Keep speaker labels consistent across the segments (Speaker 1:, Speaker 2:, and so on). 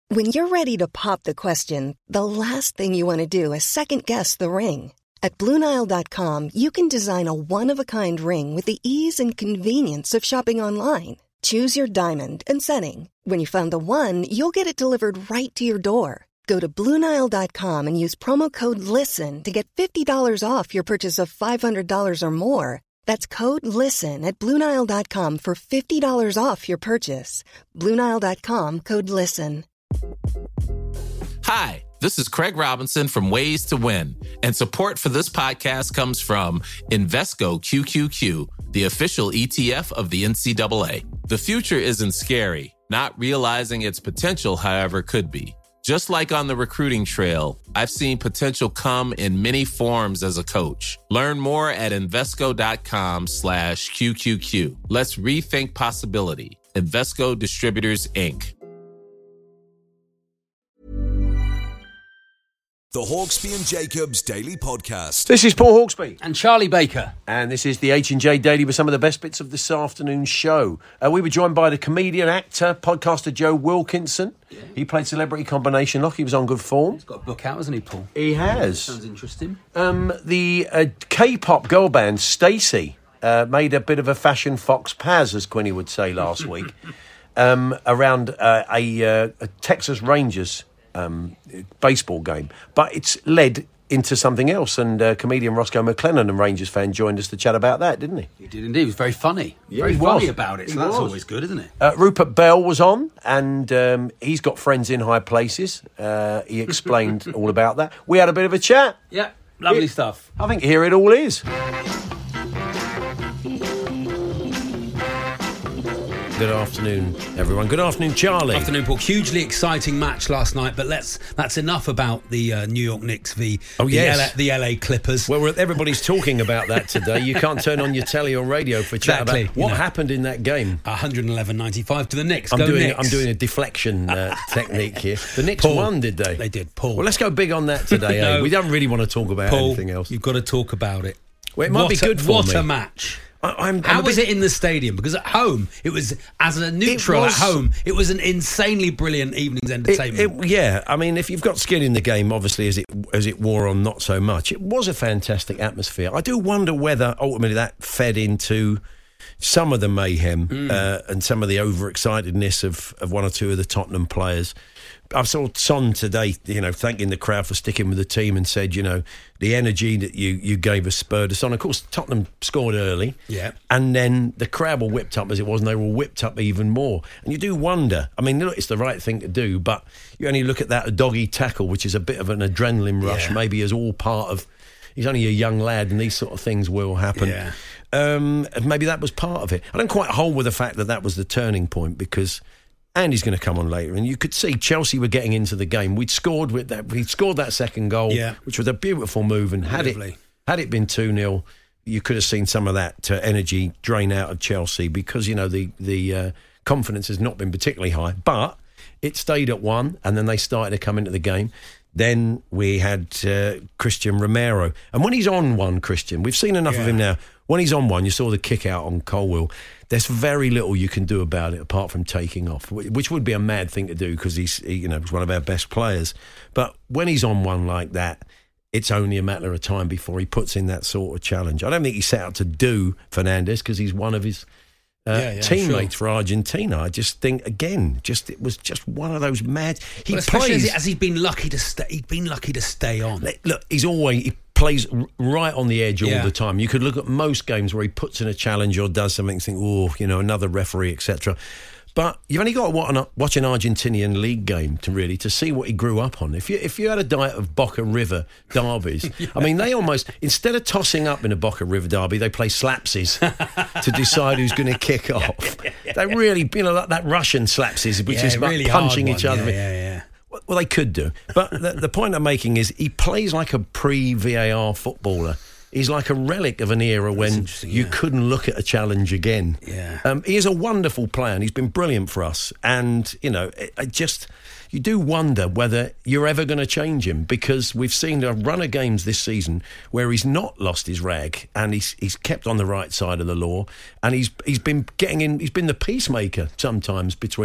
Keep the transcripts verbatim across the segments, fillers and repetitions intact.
Speaker 1: When you're ready to pop the question, the last thing you want to do is second-guess the ring. At Blue Nile dot com, you can design a one-of-a-kind ring with the ease and convenience of shopping online. Choose your diamond and setting. When you find the one, you'll get it delivered right to your door. Go to Blue Nile dot com and use promo code LISTEN to get fifty dollars off your purchase of five hundred dollars or more. That's code LISTEN at Blue Nile dot com for fifty dollars off your purchase. Blue Nile dot com, code LISTEN.
Speaker 2: Hi, this is Craig Robinson from Ways to Win, and support for this podcast comes from Invesco Q Q Q, the official E T F of the N C double A. The future isn't scary. Not realizing its potential, however, could be. Just like on the recruiting trail, I've seen potential come in many forms as a coach. Learn more at Invesco.com slash QQQ. Let's rethink possibility. Invesco Distributors, Incorporated.
Speaker 3: The Hawksby and Jacobs Daily Podcast.
Speaker 4: This is Paul Hawksby.
Speaker 5: And Charlie Baker.
Speaker 4: And this is the H and J Daily with some of the best bits of this afternoon's show. Uh, we were joined by the comedian, actor, podcaster Joe Wilkinson. Yeah. He played Celebrity Combination Lock. He was on good form.
Speaker 5: He's got a book out, hasn't he, Paul?
Speaker 4: He has.
Speaker 5: Sounds interesting.
Speaker 4: Um, the uh, K-pop girl band, Stacey, uh, made a bit of a fashion fox paz, as Quinny would say last week, um, around uh, a, uh, a Texas Rangers Um, baseball game, but it's led into something else, and uh, comedian Roscoe McLennan, and Rangers fan, joined us to chat about that, didn't he?
Speaker 5: He did indeed. He was very funny.
Speaker 4: Yeah,
Speaker 5: very
Speaker 4: he
Speaker 5: funny
Speaker 4: was.
Speaker 5: about it, so
Speaker 4: He
Speaker 5: that's
Speaker 4: was.
Speaker 5: always good, isn't it?
Speaker 4: Uh, Rupert Bell was on, and um, he's got friends in high places. Uh, he explained all about that. We had a bit of a chat.
Speaker 5: Yeah, lovely
Speaker 4: It-
Speaker 5: stuff.
Speaker 4: I think here it all is. Good afternoon, everyone. Good afternoon, Charlie.
Speaker 5: Afternoon, Paul. Hugely exciting match last night, but let's that's enough about the uh, New York Knicks v
Speaker 4: Oh,
Speaker 5: the,
Speaker 4: yes.
Speaker 5: L A, the L A Clippers.
Speaker 4: Well, we're, everybody's talking about that today. You can't turn on your telly or radio for chat
Speaker 5: Exactly,
Speaker 4: about
Speaker 5: you
Speaker 4: what
Speaker 5: know.
Speaker 4: happened in that game.
Speaker 5: one eleven ninety-five to the Knicks.
Speaker 4: I'm
Speaker 5: Go
Speaker 4: doing
Speaker 5: Knicks.
Speaker 4: I'm doing a deflection uh, technique here. The Knicks
Speaker 5: Paul,
Speaker 4: won, did they?
Speaker 5: They did, Paul.
Speaker 4: Well, let's go big on that today.
Speaker 5: No.
Speaker 4: eh? We don't really want to talk about
Speaker 5: Paul,
Speaker 4: anything else.
Speaker 5: you've got to talk about it.
Speaker 4: Well, it might
Speaker 5: what
Speaker 4: be
Speaker 5: a,
Speaker 4: good for
Speaker 5: what
Speaker 4: me.
Speaker 5: a match.
Speaker 4: I, I'm, I'm
Speaker 5: How
Speaker 4: a
Speaker 5: was
Speaker 4: bit-
Speaker 5: it in the stadium? Because at home, it was, as a neutral
Speaker 4: was-
Speaker 5: at home, it was an insanely brilliant evening's entertainment.
Speaker 4: It, it, yeah, I mean, if you've got skin in the game, obviously, as it as it wore on, not so much. It was a fantastic atmosphere. I do wonder whether ultimately that fed into some of the mayhem
Speaker 5: Mm.
Speaker 4: uh, and some of the overexcitedness of, of one or two of the Tottenham players. I saw Son today, you know, thanking the crowd for sticking with the team, and said, you know, the energy that you, you gave us spurred us on. Of course, Tottenham scored early.
Speaker 5: Yeah.
Speaker 4: And then the crowd were whipped up as it was, and they were whipped up even more. And you do wonder, I mean, look, it's the right thing to do, but you only look at that doggy tackle, which is a bit of an adrenaline rush,
Speaker 5: Yeah.
Speaker 4: maybe as all part of, he's only a young lad, and these sort of things will happen.
Speaker 5: Yeah.
Speaker 4: Um, and maybe that was part of it. I don't quite hold with the fact that that was the turning point, because Andy's going to come on later, and you could see Chelsea were getting into the game. We'd scored with that. We'd scored that second goal,
Speaker 5: Yeah.
Speaker 4: which was a beautiful move. And had
Speaker 5: Lovely.
Speaker 4: it had it been two nil, you could have seen some of that uh, energy drain out of Chelsea, because you know the the uh, confidence has not been particularly high. But it stayed at one, and then they started to come into the game. Then we had uh, Christian Romero, and when he's on one, Christian, we've seen enough of
Speaker 5: Yeah.
Speaker 4: him now. When he's on one, you saw the kick out on Colwill. There's very little you can do about it apart from taking off, which would be a mad thing to do, because he's he, you know he's one of our best players. But when he's on one like that, it's only a matter of time before he puts in that sort of challenge. I don't think he set out to do Fernandes, because he's one of his uh,
Speaker 5: Yeah, yeah,
Speaker 4: teammates
Speaker 5: sure.
Speaker 4: for Argentina. I just think again, just it was just one of those mad. He
Speaker 5: Well, especially
Speaker 4: plays
Speaker 5: as, he, as he's been lucky to stay. He's been lucky to stay on.
Speaker 4: Look, he's always he plays r- right on the edge all
Speaker 5: Yeah.
Speaker 4: the time. You could look at most games where he puts in a challenge or does something and think, oh, you know, another referee, et cetera. But you've only got to watch an, watch an Argentinian league game to really to see what he grew up on. If you if you had a diet of Boca River derbies, yeah. I mean, they almost, instead of tossing up in a Boca River derby, they play slapsies to decide who's going to kick off. They really, you know, that, that Russian slapsies, which
Speaker 5: Yeah,
Speaker 4: is about
Speaker 5: really
Speaker 4: punching
Speaker 5: hard
Speaker 4: each
Speaker 5: one.
Speaker 4: other.
Speaker 5: Yeah, yeah, yeah.
Speaker 4: Well, they could do. But the, the point I'm making is he plays like a pre-V A R footballer. He's like a relic of an era when you
Speaker 5: yeah.
Speaker 4: couldn't look at a challenge again.
Speaker 5: Yeah.
Speaker 4: Um, he is a wonderful player, and he's been brilliant for us. And, you know, it, it just... You do wonder whether you're ever going to change him, because we've seen a run of games this season where he's not lost his rag, and he's he's kept on the right side of the law, and he's he's been getting in. He's been the peacemaker sometimes between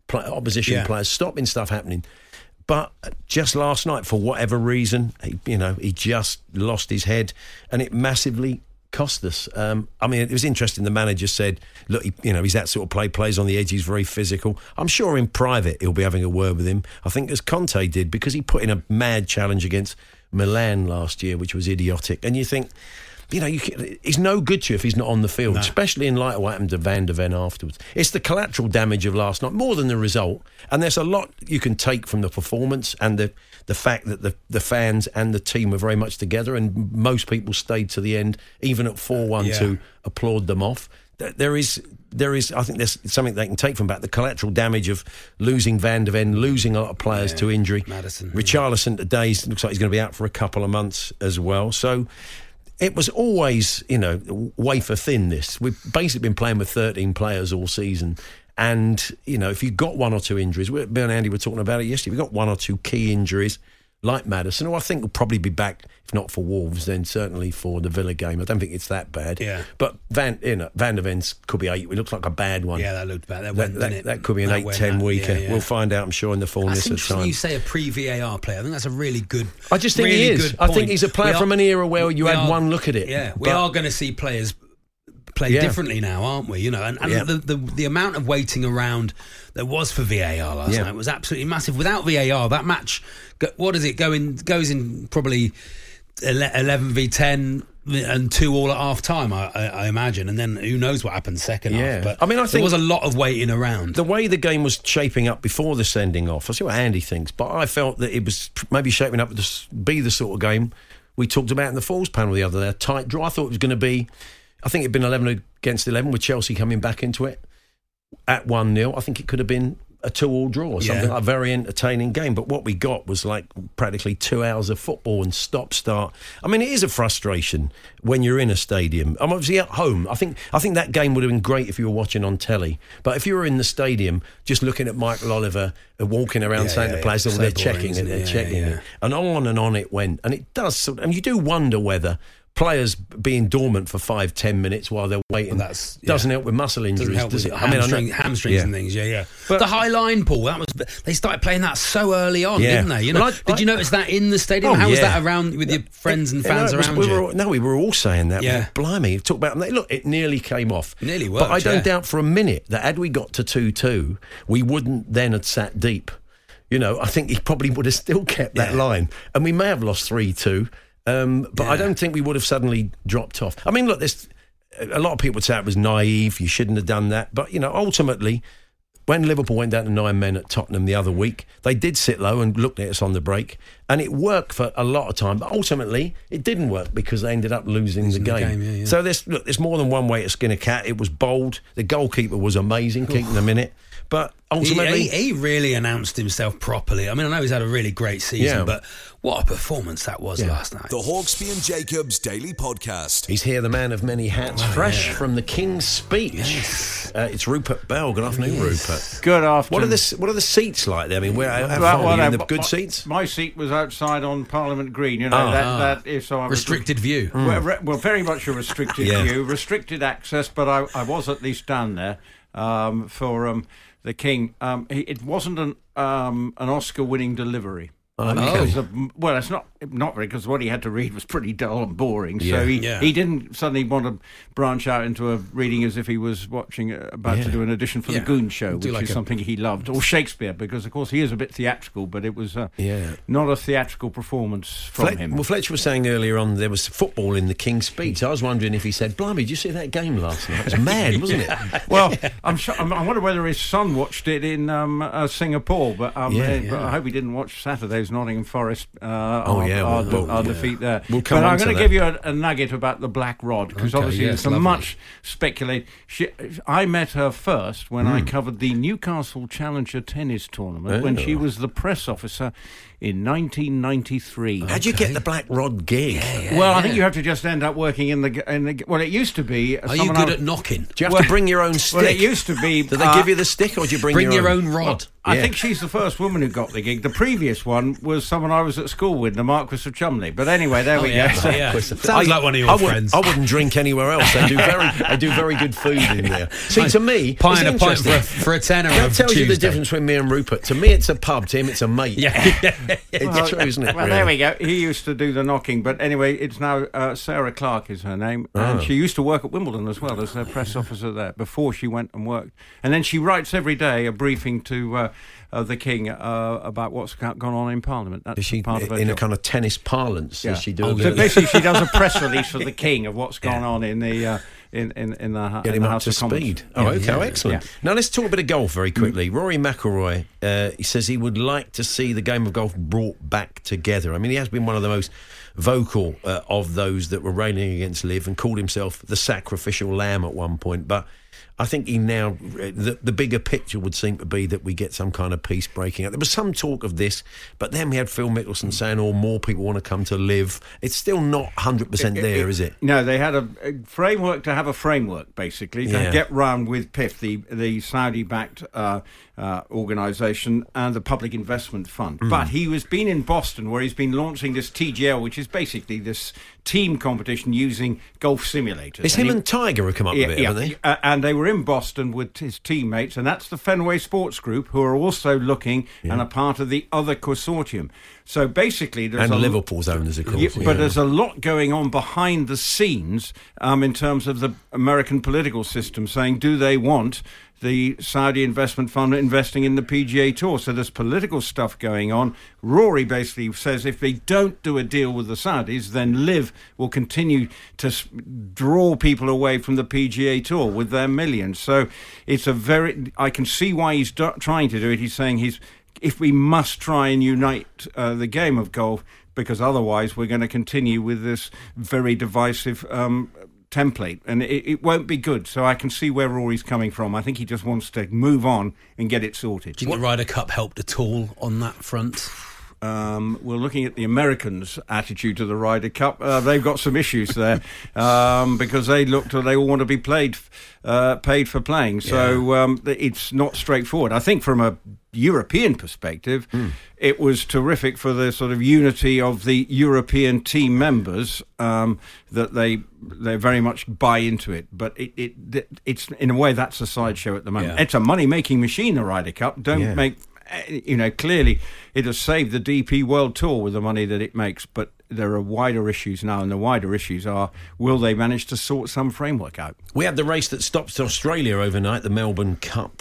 Speaker 4: play, opposition
Speaker 5: Yeah.
Speaker 4: players, stopping stuff happening. But just last night, for whatever reason, he, you know, he just lost his head, and it massively cost us. Um, I mean, it was interesting. The manager said, "Look, he, you know, he's that sort of play. Plays on the edge. He's very physical." I'm sure in private he'll be having a word with him. I think as Conte did, because he put in a mad challenge against Milan last year, which was idiotic. And you think, you know, you can, he's no good to you if he's not on the field,
Speaker 5: No.
Speaker 4: especially in light of what happened to Van der Ven afterwards. It's the collateral damage of last night, more than the result. And there's a lot you can take from the performance and the, the fact that the, the fans and the team were very much together, and most people stayed to the end, even at four one,
Speaker 5: Yeah.
Speaker 4: to applaud them off. There is, there is. I think there's something they can take from that. The collateral damage of losing Van der Ven, losing a lot of players
Speaker 5: Yeah.
Speaker 4: to injury.
Speaker 5: Maddison.
Speaker 4: Richarlison today looks like he's going to be out for a couple of months as well. So it was always, you know, wafer thin, this. We've basically been playing with thirteen players all season. And, you know, if you've got one or two injuries, Bill and Andy were talking about it yesterday, if you've got one or two key injuries, like Maddison, who I think will probably be back, if not for Wolves, then certainly for the Villa game. I don't think it's that bad.
Speaker 5: Yeah.
Speaker 4: But Van, you know, Van der Ven's could be eight. It looks like a bad one.
Speaker 5: Yeah, that looked bad. That,
Speaker 4: That,
Speaker 5: went,
Speaker 4: that,
Speaker 5: didn't it?
Speaker 4: that could be an
Speaker 5: That
Speaker 4: eight
Speaker 5: went,
Speaker 4: ten
Speaker 5: that-
Speaker 4: weeker.
Speaker 5: yeah, yeah.
Speaker 4: We'll find out, I'm sure, in the
Speaker 5: That's
Speaker 4: fullness of
Speaker 5: interesting
Speaker 4: time.
Speaker 5: you say a pre-V A R player. I think that's a really good
Speaker 4: I just think
Speaker 5: really
Speaker 4: he is.
Speaker 5: good
Speaker 4: I think
Speaker 5: point.
Speaker 4: he's a player
Speaker 5: We are-
Speaker 4: from an era where you
Speaker 5: we
Speaker 4: had
Speaker 5: are-
Speaker 4: one look at it.
Speaker 5: Yeah, we
Speaker 4: But-
Speaker 5: are going to see players play
Speaker 4: Yeah.
Speaker 5: differently now, aren't we? You know, and, and
Speaker 4: Yeah.
Speaker 5: the, the the amount of waiting around there was for V A R last
Speaker 4: Yeah.
Speaker 5: night was absolutely massive. Without V A R, that match, go- what is it going goes in probably ele- eleven v ten and two all at half time, I, I, I imagine, and then who knows what happens second
Speaker 4: Yeah.
Speaker 5: half. But
Speaker 4: I mean, I
Speaker 5: there
Speaker 4: think-
Speaker 5: was a lot of waiting around.
Speaker 4: The way the game was shaping up before the sending off, I see what Andy thinks, but I felt that it was maybe shaping up to s- be the sort of game we talked about in the Falls panel the other day, a tight draw. I thought it was going to be, I think it'd been eleven against eleven with Chelsea coming back into it at one nil. I think it could have been a two-all draw or something,
Speaker 5: Yeah.
Speaker 4: like a very entertaining game. But what we got was like practically two hours of football and stop-start. I mean, it is a frustration when you're in a stadium. I'm obviously at home. I think I think that game would have been great if you were watching on telly. But if you were in the stadium, just looking at Michael Oliver uh, walking around
Speaker 5: Yeah,
Speaker 4: saying
Speaker 5: yeah,
Speaker 4: to players,
Speaker 5: yeah.
Speaker 4: oh,
Speaker 5: So
Speaker 4: they're
Speaker 5: boring,
Speaker 4: checking
Speaker 5: isn't
Speaker 4: it,
Speaker 5: it?
Speaker 4: they're
Speaker 5: Yeah,
Speaker 4: checking
Speaker 5: yeah.
Speaker 4: it. And on and on it went. And it does, sort- and you do wonder whether players being dormant for five, ten minutes while they're waiting
Speaker 5: Well, that's- yeah.
Speaker 4: doesn't help with muscle injuries,
Speaker 5: Doesn't help
Speaker 4: does
Speaker 5: with
Speaker 4: it?
Speaker 5: hamstring,
Speaker 4: I know-
Speaker 5: hamstrings
Speaker 4: Yeah.
Speaker 5: and things. Yeah, yeah.
Speaker 4: But-
Speaker 5: the high line, Paul. That was they started playing that so early on,
Speaker 4: Yeah.
Speaker 5: didn't they? You know,
Speaker 4: Well, I-
Speaker 5: did
Speaker 4: I-
Speaker 5: you notice that in the stadium?
Speaker 4: Oh,
Speaker 5: How was
Speaker 4: yeah.
Speaker 5: that around with your friends and
Speaker 4: You
Speaker 5: fans
Speaker 4: know, it was-
Speaker 5: around
Speaker 4: we
Speaker 5: you?
Speaker 4: were all, no, we were all saying that.
Speaker 5: Yeah.
Speaker 4: Blimey, talk about look. It nearly came off.
Speaker 5: It nearly
Speaker 4: But I
Speaker 5: worked,
Speaker 4: don't
Speaker 5: yeah.
Speaker 4: doubt for a minute that had we got to two two, we wouldn't then have sat deep. You know, I think he probably would have still kept that
Speaker 5: Yeah.
Speaker 4: line, and we may have lost three two. Um, but I
Speaker 5: Yeah.
Speaker 4: don't think we would have suddenly dropped off. I mean, look, this. A lot of people would say it was naive. You shouldn't have done that. But you know, ultimately, when Liverpool went down to nine men at Tottenham the other week, they did sit low and looked at us on the break, and it worked for a lot of time. But ultimately, it didn't work because they ended up losing,
Speaker 5: Losing
Speaker 4: the
Speaker 5: the
Speaker 4: game.
Speaker 5: game, yeah, yeah.
Speaker 4: So there's look, there's more than one way to skin a cat. It was bold. The goalkeeper was amazing, keeping them in it. But
Speaker 5: He,
Speaker 4: ultimately,
Speaker 5: he, he really announced himself properly. I mean, I know he's had a really great season,
Speaker 4: Yeah.
Speaker 5: but what a performance that was
Speaker 4: Yeah.
Speaker 5: last night.
Speaker 3: The Hawksby and Jacobs Daily Podcast.
Speaker 4: he's here, the man of many hats,
Speaker 5: Oh,
Speaker 4: fresh from the King's Speech. Uh, it's Rupert Bell. Good afternoon, Rupert.
Speaker 6: Good afternoon.
Speaker 4: What are the what are the seats like there? I mean, where how
Speaker 6: Well,
Speaker 4: far
Speaker 6: well,
Speaker 4: are you in
Speaker 6: no,
Speaker 4: the good
Speaker 6: my-
Speaker 4: seats?
Speaker 6: My seat was outside on Parliament Green. You know
Speaker 4: Ah.
Speaker 6: that, that is so I was
Speaker 5: Restricted view.
Speaker 6: Well, re- well, very much a restricted
Speaker 4: Yeah.
Speaker 6: view, restricted access. But I, I was at least down there um, for um, the King. Um, he, it wasn't an um, an Oscar-winning delivery.
Speaker 4: Oh,
Speaker 6: Because of, well, it's not not very because what he had to read was pretty dull and boring.
Speaker 4: Yeah.
Speaker 6: So he,
Speaker 5: Yeah.
Speaker 6: he didn't suddenly want to branch out into a reading as if he was watching uh, about
Speaker 4: Yeah.
Speaker 6: to do an audition for
Speaker 5: Yeah.
Speaker 6: the Goon Show,
Speaker 5: Do
Speaker 6: which
Speaker 5: like
Speaker 6: is
Speaker 5: a-
Speaker 6: something he loved, or Shakespeare, because of course he is a bit theatrical, but it was uh,
Speaker 4: Yeah.
Speaker 6: not a theatrical performance from
Speaker 4: Flet-
Speaker 6: him.
Speaker 4: Well, Fletcher was saying earlier on there was football in the King's Speech. I was wondering if he said, "Blimey, did you see that game last night? It was mad, wasn't it?"
Speaker 6: Well, I'm sure, I'm- I wonder whether his son watched it in um, uh, Singapore, but, um,
Speaker 4: Yeah,
Speaker 6: uh,
Speaker 4: yeah.
Speaker 6: but I hope he didn't watch Saturday's Nottingham Forest. Uh,
Speaker 4: Oh,
Speaker 6: our,
Speaker 4: yeah,
Speaker 6: our,
Speaker 4: well,
Speaker 6: our
Speaker 4: yeah.
Speaker 6: defeat there.
Speaker 4: We'll come
Speaker 6: but
Speaker 4: on
Speaker 6: I'm
Speaker 4: to
Speaker 6: going to
Speaker 4: that.
Speaker 6: give you a, a nugget about the Black Rod because
Speaker 5: Okay,
Speaker 6: obviously
Speaker 5: yes,
Speaker 6: there's so
Speaker 5: lovely.
Speaker 6: much speculate. She, I met her first when
Speaker 4: Hmm.
Speaker 6: I covered the Newcastle Challenger tennis tournament when she
Speaker 4: Oh.
Speaker 6: was the press officer in nineteen ninety-three.
Speaker 4: How'd you get the Black Rod gig?
Speaker 6: Well, I think you have to just end up working in the in the. Well, it used to be.
Speaker 5: Are you good at knocking?
Speaker 4: Do you have
Speaker 6: Well-
Speaker 4: to bring your own stick?
Speaker 6: Well, it used to be.
Speaker 4: Do they
Speaker 6: uh,
Speaker 4: give you the stick, or do you bring,
Speaker 5: Bring your own rod.
Speaker 6: I
Speaker 4: Yeah.
Speaker 6: think she's the first woman who got the gig. The previous one um, was someone I was at school with, the Marquis of Cholmondeley. But anyway, there
Speaker 5: Oh,
Speaker 6: we
Speaker 5: yeah.
Speaker 6: go. So,
Speaker 5: Yeah.
Speaker 4: I-
Speaker 5: Sounds like one of your
Speaker 4: I wouldn't-
Speaker 5: friends.
Speaker 4: I wouldn't drink anywhere else. They do very, they do very good food in there. See, to me,
Speaker 5: Pint
Speaker 4: it's
Speaker 5: a pint
Speaker 4: interesting.
Speaker 5: for a, for a tenner.
Speaker 4: That
Speaker 5: of
Speaker 4: tells you the
Speaker 5: Tuesday.
Speaker 4: difference between me and Rupert. To me, it's a pub. To him, it's a mate.
Speaker 5: Yeah.
Speaker 4: It's
Speaker 6: Well,
Speaker 4: true, isn't it?
Speaker 6: Well,
Speaker 4: really?
Speaker 6: there we go. He used to do the knocking, but anyway, it's now uh, Sarah Clark is her name, and
Speaker 4: Oh.
Speaker 6: she used to work at Wimbledon as well as their press officer there before she went and worked. And then she writes every day a briefing to uh, uh, the King uh, about what's go- gone on in Parliament. That's
Speaker 4: Is she
Speaker 6: part of her
Speaker 4: in a
Speaker 6: job.
Speaker 4: kind of tennis parlance?
Speaker 6: Yeah.
Speaker 4: Does she do
Speaker 5: Oh,
Speaker 4: a
Speaker 6: So
Speaker 4: bit of-
Speaker 6: basically, she does a press release for the King of what's gone on in the uh, in in in the, hu-
Speaker 4: Get
Speaker 6: in
Speaker 4: him
Speaker 6: the
Speaker 4: up
Speaker 6: House
Speaker 4: to
Speaker 6: of Commons.
Speaker 4: speed. Oh,
Speaker 6: Yeah.
Speaker 4: okay,
Speaker 6: Yeah.
Speaker 4: excellent.
Speaker 6: Yeah.
Speaker 4: Now let's talk a bit of golf very quickly. Rory McIlroy, uh, he says he would like to see the game of golf brought back together. I mean, he has been one of the most vocal uh, of those that were railing against Liv and called himself the sacrificial lamb at one point. But I think he now, the, the bigger picture would seem to be that we get some kind of peace breaking out. There was some talk of this, but then we had Phil Mickelson saying, oh, more people want to come to Liv. It's still not one hundred percent there, is it?
Speaker 6: No, they had a, a framework to have a framework, basically, to
Speaker 4: Yeah.
Speaker 6: get round with P I F, the, the Saudi-backed uh, uh, organisation, and the Public Investment Fund.
Speaker 4: Mm.
Speaker 6: But he was been in Boston, where he's been launching this T G L, which is basically this team competition using golf simulators.
Speaker 4: It's him
Speaker 6: he-
Speaker 4: and Tiger who come up with it, haven't they?
Speaker 6: Uh, and they were in Boston with his teammates, and that's the Fenway Sports Group, who are also looking and are part of the other consortium. So basically, there's
Speaker 4: And
Speaker 6: a
Speaker 4: Liverpool's owners, of course.
Speaker 6: yeah, but
Speaker 4: yeah.
Speaker 6: there's a lot going on behind the scenes um, in terms of the American political system, saying, do they want the Saudi Investment Fund investing in the P G A Tour? So there's political stuff going on. Rory basically says if they don't do a deal with the Saudis, then Liv will continue to s- draw people away from the P G A Tour with their millions. So it's a very... I can see why he's do- trying to do it. He's saying he's if we must try and unite uh, the game of golf, because otherwise we're going to continue with this very divisive um, template, and it, it won't be good. So I can see where Rory's coming from. I think he just wants to move on and get it sorted.
Speaker 5: Do you think the Ryder Cup helped at all on that front?
Speaker 6: Um, we're looking at the Americans' attitude to the Ryder Cup. Uh, they've got some issues there um, because they look to they all want to be played, uh, paid for playing. So um, it's not straightforward. I think from a European perspective, mm. it was terrific for the sort of unity of the European team members um, that they they very much buy into it. But it, it it's in a way that's a sideshow at the moment.
Speaker 5: Yeah.
Speaker 6: It's a money making machine, the Ryder Cup. Don't
Speaker 4: Yeah.
Speaker 6: make. You know, clearly it has saved the D P World Tour with the money that it makes, but there are wider issues now, and the wider issues are, will they manage to sort some framework out?
Speaker 4: We had the race that stopped Australia overnight, the Melbourne Cup,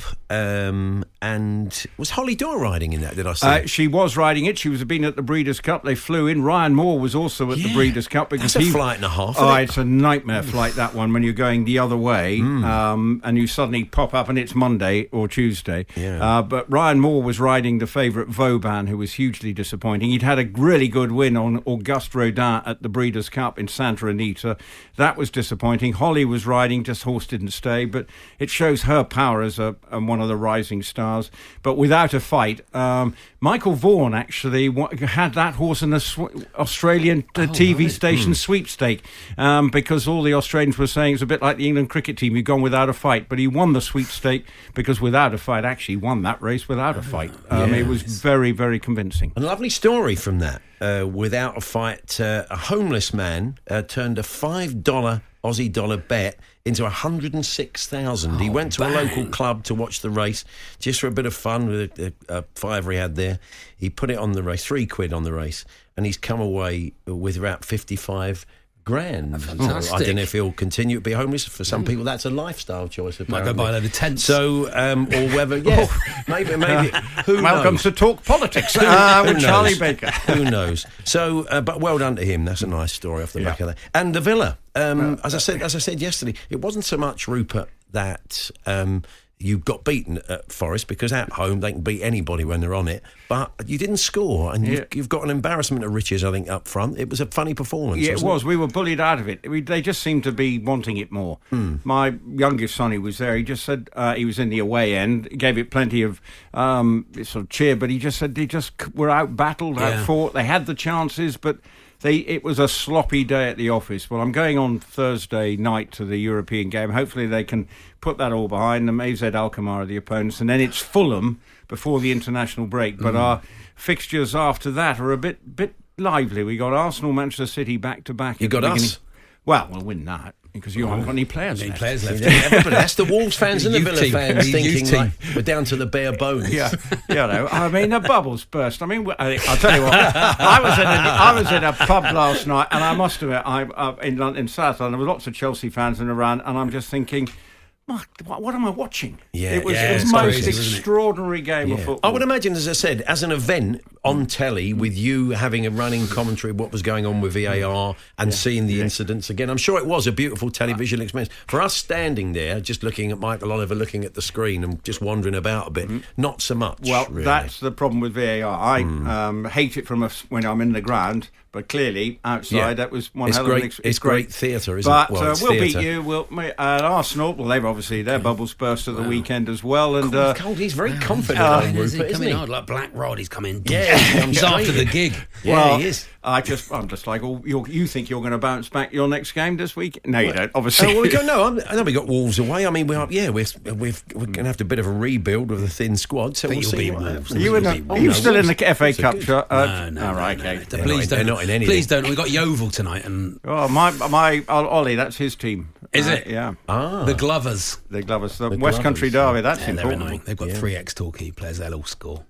Speaker 4: um, and was Holly Doyle riding in that, did I see?
Speaker 6: Uh, she was riding it. She was been at the Breeders' Cup. They flew in. Ryan Moore was also at
Speaker 4: Yeah.
Speaker 6: the Breeders' Cup. Because
Speaker 4: That's a
Speaker 6: he,
Speaker 4: flight and a half,
Speaker 6: Oh,
Speaker 4: isn't it?
Speaker 6: it's a nightmare flight, that one, when you're going the other way um, and you suddenly pop up and it's Monday or Tuesday.
Speaker 4: Yeah.
Speaker 6: Uh, but Ryan Moore was riding the favourite Vauban, who was hugely disappointing. He'd had a really good win on Auguste Rodin at the Breeders' Cup in Santa Anita. That was disappointing. Holly was riding, just horse didn't stay, but it shows her power as a, um, one of the rising stars. But without a fight, um, Michael Vaughan actually wa- had that horse in the sw- Australian uh, T V station sweepstake um, because all the Australians were saying it's a bit like the England cricket team, you've gone without a fight. But he won the sweepstake because without a fight, actually won that race without a fight. Um,
Speaker 4: Yeah.
Speaker 6: It was very, very convincing.
Speaker 4: A lovely story from that. Uh, without a fight, uh, a homeless man uh, turned a five dollar Aussie dollar bet into one hundred six thousand dollars. He went to a local club to watch the race just for a bit of fun with a, a, a fiver he had there. He put it on the race, three quid on the race, and he's come away with about fifty-five grand. So I don't know if he'll continue to be homeless. For some people, that's a lifestyle choice.
Speaker 5: Might
Speaker 4: Apparently.
Speaker 5: go buy a load of tents.
Speaker 4: So, um, or whether, yeah, maybe, maybe. Who
Speaker 6: Welcome
Speaker 4: knows?
Speaker 6: to Talk Politics uh,
Speaker 4: Who
Speaker 6: with Charlie
Speaker 4: knows?
Speaker 6: Baker.
Speaker 4: Who knows? So, uh, but well done to him. That's a nice story off the back of that. And the Villa, um, as I said, as I said yesterday, it wasn't so much, Rupert, that um, you got beaten at Forest, because at home they can beat anybody when they're on it. But you didn't score, and
Speaker 6: Yeah.
Speaker 4: you've, you've got an embarrassment of riches, I think, up front. It was a funny performance.
Speaker 6: Yeah, it
Speaker 4: wasn't
Speaker 6: was. We were bullied out of it. We, they just seemed to be wanting it more.
Speaker 4: Hmm.
Speaker 6: My youngest son, who was there, he just said uh, he was in the away end, gave it plenty of um, sort of cheer, but he just said they just c- were out battled,
Speaker 5: Yeah.
Speaker 6: out fought. They had the chances, but they it was a sloppy day at the office. Well, I'm going on Thursday night to the European game. Hopefully they can put that all behind them. A Z Alkmaar are the opponents, and then it's Fulham before the international break. But mm. our fixtures after that are a bit bit lively. We got Arsenal, Manchester City back to back.
Speaker 4: You got us.
Speaker 6: Well, we'll win that. Because you haven't got any players
Speaker 5: any
Speaker 6: left.
Speaker 5: players left.
Speaker 4: Everybody, that's the Wolves fans and the Villa
Speaker 5: team.
Speaker 4: fans
Speaker 5: The
Speaker 4: thinking
Speaker 5: youth
Speaker 4: like, we're down to the bare bones.
Speaker 6: Yeah, you know, I mean, the bubbles burst. I mean, I, I'll tell you what, I was in a, I was in a pub last night, and I must admit, I uh, in London, in South London, there were lots of Chelsea fans in around, and I'm just thinking, what, what am I watching?
Speaker 4: Yeah,
Speaker 6: it was
Speaker 5: yeah,
Speaker 6: the most
Speaker 5: crazy,
Speaker 6: extraordinary game
Speaker 4: yeah.
Speaker 6: of football.
Speaker 4: I would imagine, as I said, as an event on telly, with you having a running commentary of what was going on with V A R and yeah. seeing the yeah. incidents again, I'm sure it was a beautiful television experience. For us standing there, just looking at Michael Oliver, looking at the screen and just wandering about a bit, mm. not so much.
Speaker 6: Well,
Speaker 4: really.
Speaker 6: That's the problem with V A R. I mm. um, hate it from a, when I'm in the ground. But clearly, outside, yeah. that was one
Speaker 4: it's
Speaker 6: hell
Speaker 4: great,
Speaker 6: of an experience.
Speaker 4: It's great theatre, isn't
Speaker 6: but,
Speaker 4: it? Well,
Speaker 6: uh,
Speaker 4: it's
Speaker 6: we'll
Speaker 4: theatre.
Speaker 6: beat you. We'll, uh, Arsenal, well, they've obviously, their bubbles burst at the wow. weekend as well. And
Speaker 4: uh,
Speaker 6: uh,
Speaker 4: He's very
Speaker 5: wow.
Speaker 4: confident,
Speaker 5: uh,
Speaker 4: Rupert,
Speaker 5: is he
Speaker 4: isn't
Speaker 5: coming
Speaker 4: he?
Speaker 5: hard like Black Rod, he's coming.
Speaker 4: Yeah,
Speaker 5: he's after the gig.
Speaker 4: Yeah,
Speaker 6: well,
Speaker 4: he is.
Speaker 6: I just, I'm just like, oh, you're, you think you're going to bounce back your next game this week? No, you don't, obviously.
Speaker 4: Oh, well, we go, no, I'm, I know we got Wolves away. I mean, we are, yeah, we're, we've, we're going to have to a bit of a rebuild with a thin squad, so
Speaker 5: but
Speaker 4: we'll
Speaker 5: you'll
Speaker 4: see.
Speaker 5: be
Speaker 4: what
Speaker 5: Wolves.
Speaker 6: Are you, in a, are you
Speaker 4: no,
Speaker 6: still
Speaker 4: Wolves.
Speaker 6: in the F A Cup?
Speaker 4: Good.
Speaker 6: Uh,
Speaker 5: no, no,
Speaker 6: all right,
Speaker 5: no,
Speaker 6: okay.
Speaker 5: no.
Speaker 4: They're
Speaker 5: Please
Speaker 4: not,
Speaker 5: don't.
Speaker 4: not in anything.
Speaker 5: Please don't. We've got Yeovil tonight. and
Speaker 6: Oh, my, my, Ollie, that's his team.
Speaker 5: Is
Speaker 6: uh,
Speaker 5: it?
Speaker 6: Yeah.
Speaker 4: Ah.
Speaker 5: The Glovers.
Speaker 6: The Glovers. The,
Speaker 4: The
Speaker 6: West
Speaker 4: Glovers,
Speaker 6: Country Derby, that's
Speaker 5: Yeah, they're
Speaker 6: important.
Speaker 5: annoying. They've got
Speaker 4: Yeah.
Speaker 5: three ex-Torquay players. They'll all score.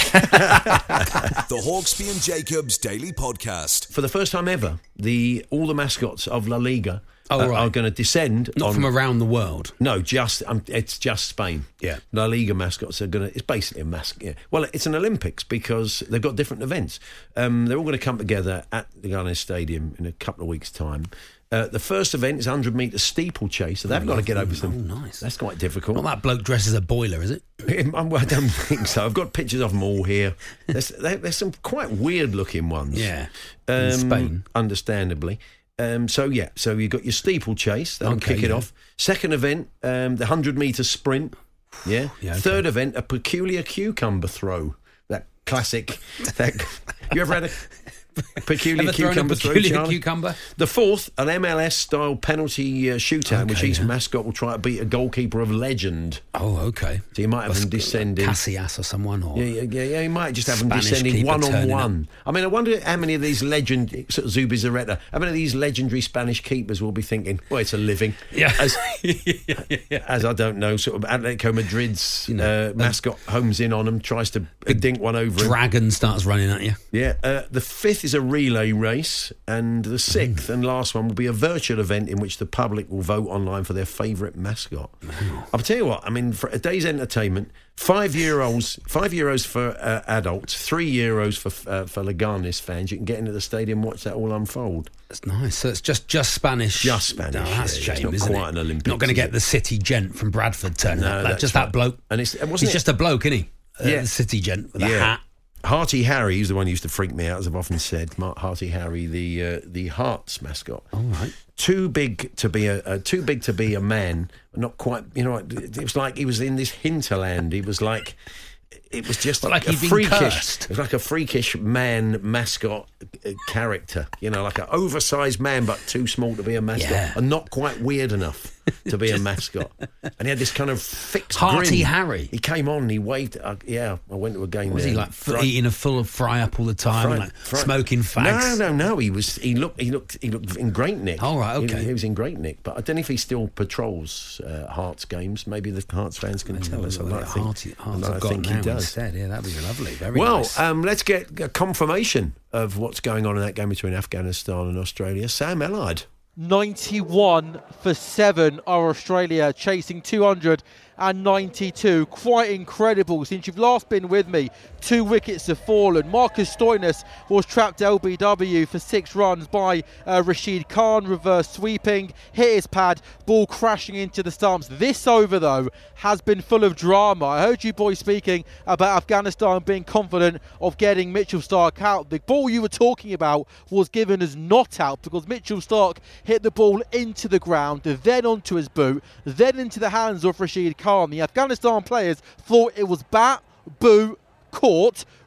Speaker 3: The Hawksby and Jacobs Daily Podcast.
Speaker 4: For the first time ever, the all the mascots of La Liga
Speaker 5: Oh,
Speaker 4: uh,
Speaker 5: right.
Speaker 4: are going to descend.
Speaker 5: Not
Speaker 4: on,
Speaker 5: from around the world.
Speaker 4: No, just um, it's just Spain.
Speaker 5: Yeah.
Speaker 4: La Liga mascots are going to. It's basically a mascot. Yeah. Well, it's an Olympics because they've got different events. Um, they're all going to come together at the Leganés Stadium in a couple of weeks' time. Uh, the first event is one hundred metre steeplechase, so they've
Speaker 5: Oh,
Speaker 4: got to get over
Speaker 5: oh,
Speaker 4: some.
Speaker 5: nice.
Speaker 4: That's quite difficult.
Speaker 5: Not that bloke dressed as a boiler, is it?
Speaker 4: Well, I don't think so. I've got pictures of them all here. There's, there, there's some quite weird-looking ones.
Speaker 5: Yeah.
Speaker 4: Um,
Speaker 5: In Spain.
Speaker 4: Understandably. Um, so, yeah, so you've got your steeplechase. That'll
Speaker 5: Okay,
Speaker 4: kick it
Speaker 5: yeah.
Speaker 4: off. Second event, um, the one hundred metre sprint. Yeah.
Speaker 5: Yeah, okay.
Speaker 4: Third event, a peculiar cucumber throw. That classic. That, you ever had a peculiar
Speaker 5: Ever thrown a
Speaker 4: cucumber throw,
Speaker 5: peculiar
Speaker 4: Charlie?
Speaker 5: cucumber?
Speaker 4: The fourth, an M L S-style penalty uh, shootout in which
Speaker 5: Okay,
Speaker 4: each
Speaker 5: yeah.
Speaker 4: mascot will try to beat a goalkeeper of legend.
Speaker 5: Oh, okay.
Speaker 4: So you might have them descending.
Speaker 5: Casillas or someone, or
Speaker 4: Yeah, yeah, yeah, yeah. You might just have them
Speaker 5: Spanish
Speaker 4: descending
Speaker 5: keeper
Speaker 4: one on
Speaker 5: turning
Speaker 4: one. I mean, I wonder how many of these legend, sort of Zubizarreta, how many of these legendary Spanish keepers will be thinking, well, it's a living.
Speaker 5: Yeah.
Speaker 4: As,
Speaker 5: yeah, yeah, yeah.
Speaker 4: as I don't know, sort of Atletico Madrid's
Speaker 5: You know,
Speaker 4: uh, mascot homes in on him, tries to uh, dink one over him.
Speaker 5: Dragon starts running at you.
Speaker 4: Yeah, uh, the fifth is a relay race, and the sixth and last one will be a virtual event in which the public will vote online for their favourite mascot. I'll tell you what, I mean, for a day's entertainment, five euros, five euros for uh, adults, three euros for uh, for Leganés fans. You can get into the stadium, and watch that all unfold.
Speaker 5: That's nice. So it's just just Spanish.
Speaker 4: Just Spanish,
Speaker 5: No, that's
Speaker 4: yeah,
Speaker 5: a
Speaker 4: it's
Speaker 5: shame,
Speaker 4: not
Speaker 5: isn't
Speaker 4: quite
Speaker 5: it?
Speaker 4: an Olympics,
Speaker 5: Not going to
Speaker 4: is
Speaker 5: get
Speaker 4: it?
Speaker 5: the city gent from Bradford turning
Speaker 4: No,
Speaker 5: up. That,
Speaker 4: that's
Speaker 5: just
Speaker 4: right.
Speaker 5: that bloke.
Speaker 4: And it's- wasn't
Speaker 5: He's
Speaker 4: it-
Speaker 5: just a bloke, isn't he? Uh,
Speaker 4: Yeah.
Speaker 5: the city gent with a
Speaker 4: Yeah.
Speaker 5: hat.
Speaker 4: Hearty Harry, who's the one who used to freak me out, as I've often said. Mark Hearty Harry, the uh, the Hearts mascot.
Speaker 5: All right.
Speaker 4: Too big to be a uh, too big to be a man, but not quite. You know, it was like he was in this hinterland. He was like, it was just
Speaker 5: Well, like
Speaker 4: a
Speaker 5: he'd been
Speaker 4: freakish.
Speaker 5: cursed.
Speaker 4: It was like a freakish man mascot uh, character. You know, like an oversized man, but too small to be a mascot,
Speaker 5: Yeah.
Speaker 4: and not quite weird enough to be a mascot. And he had this kind of fixed
Speaker 5: Hearty
Speaker 4: grin.
Speaker 5: Harry.
Speaker 4: He came on. He waved. Uh, yeah, I went to a game.
Speaker 5: Was
Speaker 4: there.
Speaker 5: he like f-
Speaker 4: Right.
Speaker 5: eating a full of fry up all the time,
Speaker 4: Fry-
Speaker 5: like
Speaker 4: fry-
Speaker 5: smoking fags?
Speaker 4: No, no, no. He was. He looked. He looked. He looked in great nick.
Speaker 5: Oh, right,
Speaker 4: He-
Speaker 5: okay.
Speaker 4: He, was in great nick, but I don't know if he still patrols uh, Hearts games. Maybe the Hearts fans can tell us. I'd like to think,
Speaker 5: Hearty,
Speaker 4: I'd
Speaker 5: Hearts
Speaker 4: like
Speaker 5: have
Speaker 4: to
Speaker 5: got
Speaker 4: think he
Speaker 5: now
Speaker 4: does.
Speaker 5: instead. Yeah, that'd be lovely. Very
Speaker 4: Well,
Speaker 5: nice.
Speaker 4: um, let's get a confirmation of what's going on in that game between Afghanistan and Australia. Sam Ellard.
Speaker 7: ninety-one for seven are Australia, chasing two hundred ninety-two. Quite incredible. Since you've last been with me, two wickets have fallen. Marcus Stoinis was trapped L B W for six runs by uh, Rashid Khan, reverse sweeping, hit his pad, ball crashing into the stumps. This over, though, has been full of drama. I heard you boys speaking about Afghanistan being confident of getting Mitchell Starc out. The ball you were talking about was given as not out because Mitchell Starc hit the ball into the ground, then onto his boot, then into the hands of Rashid Khan. The Afghanistan players thought it was bat, boot, caught.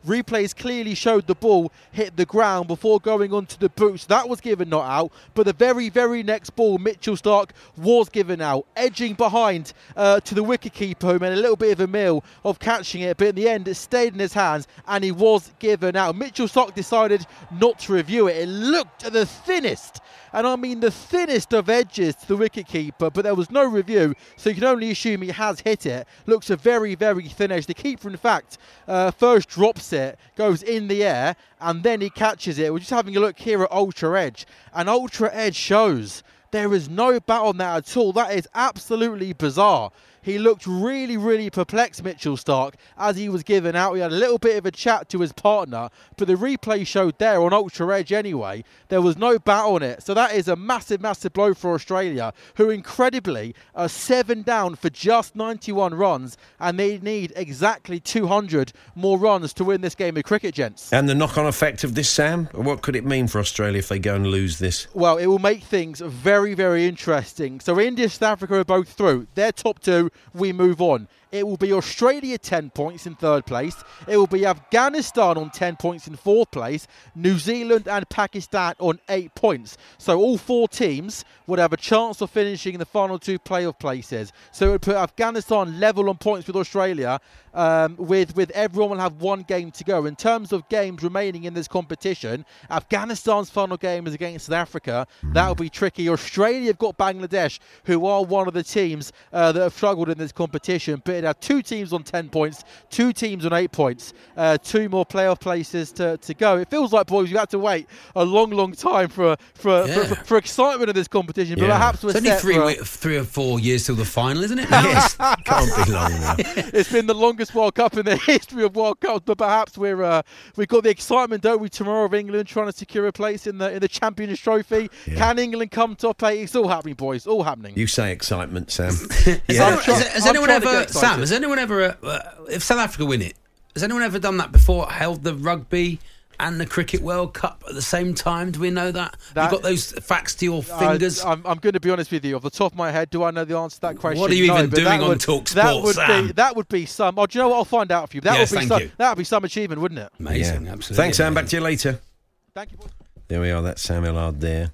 Speaker 7: Replays clearly showed the ball hit the ground before going onto the boot, so that was given not out. But the very, very next ball, Mitchell Starc was given out, edging behind uh, to the wicketkeeper, who made a little bit of a meal of catching it, but in the end it stayed in his hands and he was given out. Mitchell Starc decided not to review it. It looked at the thinnest, and I mean the thinnest of edges to the wicketkeeper, but there was no review, so you can only assume he has hit it. Looks a very, very thin edge. The keeper, in fact, uh, first drops it, goes in the air, and then he catches it. We're just having a look here at Ultra Edge, and Ultra Edge shows there is no bat on that at all. That is absolutely bizarre. He looked really, really perplexed, Mitchell Starc, as he was given out. He had a little bit of a chat to his partner, but the replay showed there on Ultra Edge anyway, there was no bat on it. So that is a massive, massive blow for Australia, who incredibly are seven down for just ninety-one runs, and they need exactly two hundred more runs to win this game of cricket, gents.
Speaker 4: And the knock-on effect of this, Sam? What could it mean for Australia if they go and lose this?
Speaker 7: Well, it will make things very, very interesting. So India, South Africa are both through. They're top two. We move on. It will be Australia ten points in third place. It will be Afghanistan on ten points in fourth place. New Zealand and Pakistan on eight points. So all four teams would have a chance of finishing in the final two playoff places. So it would put Afghanistan level on points with Australia. Um, with, with everyone will have one game to go. In terms of games remaining in this competition, Afghanistan's final game is against South Africa. That will be tricky. Australia have got Bangladesh, who are one of the teams uh, that have struggled in this competition. But it had two teams on ten points, two teams on eight points, uh, two more playoff places to, to go. It feels like, boys, you had to wait a long, long time for for,
Speaker 5: yeah.
Speaker 7: for, for, for excitement in this competition. But
Speaker 4: Yeah.
Speaker 7: perhaps we're
Speaker 5: It's only
Speaker 7: set
Speaker 5: three,
Speaker 7: for a-
Speaker 5: wi- three or four years till the final, isn't it?
Speaker 4: Yes, can't be long now.
Speaker 7: It's been the longest World Cup in the history of World Cups, but perhaps we're uh, we've got the excitement, don't we, tomorrow of England trying to secure a place in the in the Champions Trophy.
Speaker 4: Yeah.
Speaker 7: Can England come top eight? It's all happening, boys. All happening.
Speaker 4: You say excitement, Sam.
Speaker 5: Has,
Speaker 7: I'm
Speaker 5: anyone,
Speaker 7: try-
Speaker 5: has, has
Speaker 7: I'm
Speaker 5: anyone
Speaker 7: trying to
Speaker 5: ever,
Speaker 7: get excited.
Speaker 5: Sam, has anyone ever, uh, uh, if South Africa win it, has anyone ever done that before, held the rugby and the Cricket World Cup at the same time? Do we know that?
Speaker 7: That-
Speaker 5: You've got those facts to your fingers?
Speaker 7: I, I'm, I'm going to be honest with you. Off the top of my head, do I know the answer to that question?
Speaker 5: What are you
Speaker 7: No,
Speaker 5: even
Speaker 7: but
Speaker 5: doing
Speaker 7: that
Speaker 5: on
Speaker 7: would,
Speaker 5: Talk
Speaker 7: that
Speaker 5: Sport,
Speaker 7: would
Speaker 5: Sam?
Speaker 7: Be, that would be some. Oh, do you know what? I'll find out for you. That
Speaker 5: Yes,
Speaker 7: would be
Speaker 5: thank
Speaker 7: some.
Speaker 5: you.
Speaker 7: That would be some achievement, wouldn't it?
Speaker 5: Amazing,
Speaker 4: Yeah.
Speaker 5: absolutely.
Speaker 4: Thanks, Sam. Back
Speaker 5: amazing.
Speaker 4: to you later.
Speaker 7: Thank you, boys.
Speaker 4: There we are. That's Sam Ellard there.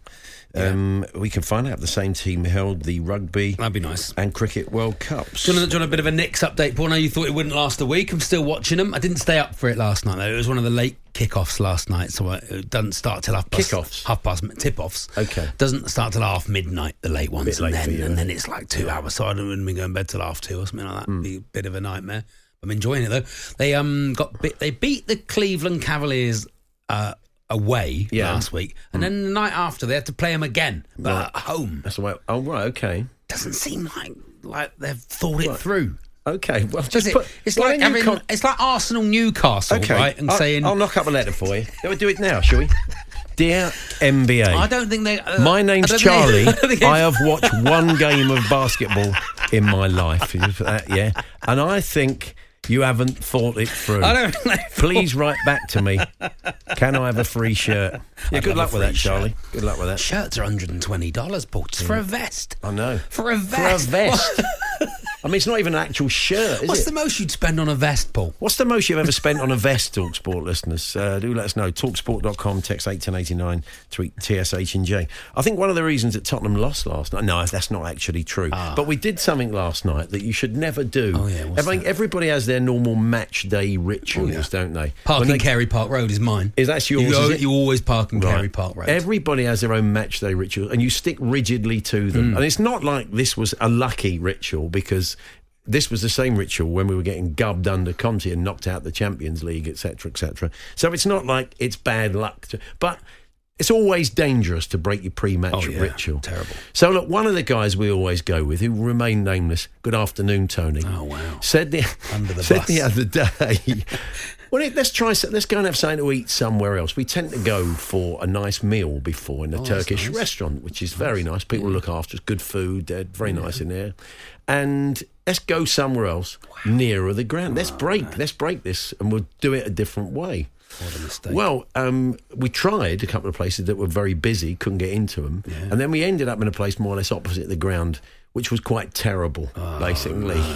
Speaker 4: Um, we can find out if the same team held the rugby
Speaker 5: That'd be nice.
Speaker 4: and cricket World Cups.
Speaker 5: Do you, want, do you want a bit of a Knicks update, Paul? I know you thought it wouldn't last a week. I'm still watching them. I didn't stay up for it last night, though. It was one of the late kickoffs last night, so it doesn't start till half past...
Speaker 4: Kickoffs?
Speaker 5: Half past... Tip-offs.
Speaker 4: Okay.
Speaker 5: Doesn't start till half midnight, the late ones.
Speaker 4: Bit late
Speaker 5: and then,
Speaker 4: for you,
Speaker 5: and
Speaker 4: eh?
Speaker 5: then it's like two hours, so I wouldn't be going to bed till half two or something like that.
Speaker 4: Hmm.
Speaker 5: Be a bit of a nightmare. I'm enjoying it, though. They um got bit, they beat the Cleveland Cavaliers... Uh, away
Speaker 4: Yeah.
Speaker 5: last week, and then the night after they had to play them again, but
Speaker 4: Right.
Speaker 5: at home.
Speaker 4: That's the way. Oh, right. Okay.
Speaker 5: Doesn't seem like like they've thought it through.
Speaker 4: Okay. Well,
Speaker 5: Does
Speaker 4: just
Speaker 5: it?
Speaker 4: put.
Speaker 5: It's
Speaker 4: why
Speaker 5: like
Speaker 4: don't you
Speaker 5: having,
Speaker 4: con-
Speaker 5: it's like Arsenal Newcastle,
Speaker 4: Okay.
Speaker 5: right? And
Speaker 4: I'll,
Speaker 5: saying,
Speaker 4: I'll knock up a letter for you. Shall we do it now? Shall we? Dear M B A.
Speaker 5: I don't think they. Uh,
Speaker 4: My name's
Speaker 5: I don't think-
Speaker 4: Charlie.
Speaker 5: I don't think
Speaker 4: I have watched one game of basketball in my life. Uh, yeah, and I think you haven't thought it through.
Speaker 5: I don't think they
Speaker 4: Please write back to me. Can I have a free shirt? Yeah,
Speaker 5: I'd
Speaker 4: good
Speaker 5: love
Speaker 4: luck
Speaker 5: a
Speaker 4: with that,
Speaker 5: free
Speaker 4: Charlie. Good luck with that.
Speaker 5: Shirts are one hundred twenty dollars, Paul, just for a vest.
Speaker 4: I know.
Speaker 5: For a
Speaker 4: For a
Speaker 5: vest.
Speaker 4: vest. I mean, it's not even an actual shirt, is
Speaker 5: What's
Speaker 4: it?
Speaker 5: the most you'd spend on a vest, Paul?
Speaker 4: What's the most you've ever spent on a vest, TalkSport listeners? Uh, do let us know. talksport dot com, text eight one oh eight nine, tweet T S H and J. I think one of the reasons that Tottenham lost last night, no, that's not actually true. But we did something last night that you should never do.
Speaker 5: Oh, yeah, what's
Speaker 4: I think
Speaker 5: that?
Speaker 4: everybody has their normal match day rituals,
Speaker 5: Oh, yeah.
Speaker 4: don't they?
Speaker 5: Parking
Speaker 4: When they-
Speaker 5: Carey Park Road is mine.
Speaker 4: Is that yours,
Speaker 5: You,
Speaker 4: is
Speaker 5: go-
Speaker 4: it?
Speaker 5: you always park in
Speaker 4: Right.
Speaker 5: Carey Park Road.
Speaker 4: Everybody has their own match day ritual, and you stick rigidly to
Speaker 5: Mm.
Speaker 4: them. And it's not like this was a lucky ritual, because this was the same ritual when we were getting gubbed under Conte and knocked out the Champions League, et cetera, et cetera. So it's not like it's bad luck. To, but it's always dangerous to break your pre-match
Speaker 5: Oh, yeah.
Speaker 4: ritual.
Speaker 5: Terrible.
Speaker 4: So look, one of the guys we always go with, who remain nameless, good afternoon, Tony.
Speaker 5: Oh, wow.
Speaker 4: Said the,
Speaker 5: Under the
Speaker 4: said
Speaker 5: bus.
Speaker 4: the other day... Well, let's try. Let's go and have something to eat somewhere else. We tend to go for a nice meal before in a
Speaker 5: Oh, that's
Speaker 4: Turkish
Speaker 5: nice.
Speaker 4: restaurant, which is very nice. People look after us, good food, they're very nice in there. And let's go somewhere else nearer the ground. Let's break. Let's break this, and we'll do it a different way.
Speaker 5: What a mistake.
Speaker 4: Well, um, we tried a couple of places that were very busy, couldn't get into them, and then we ended up in a place more or less opposite the ground, which was quite terrible,
Speaker 5: Oh,
Speaker 4: basically.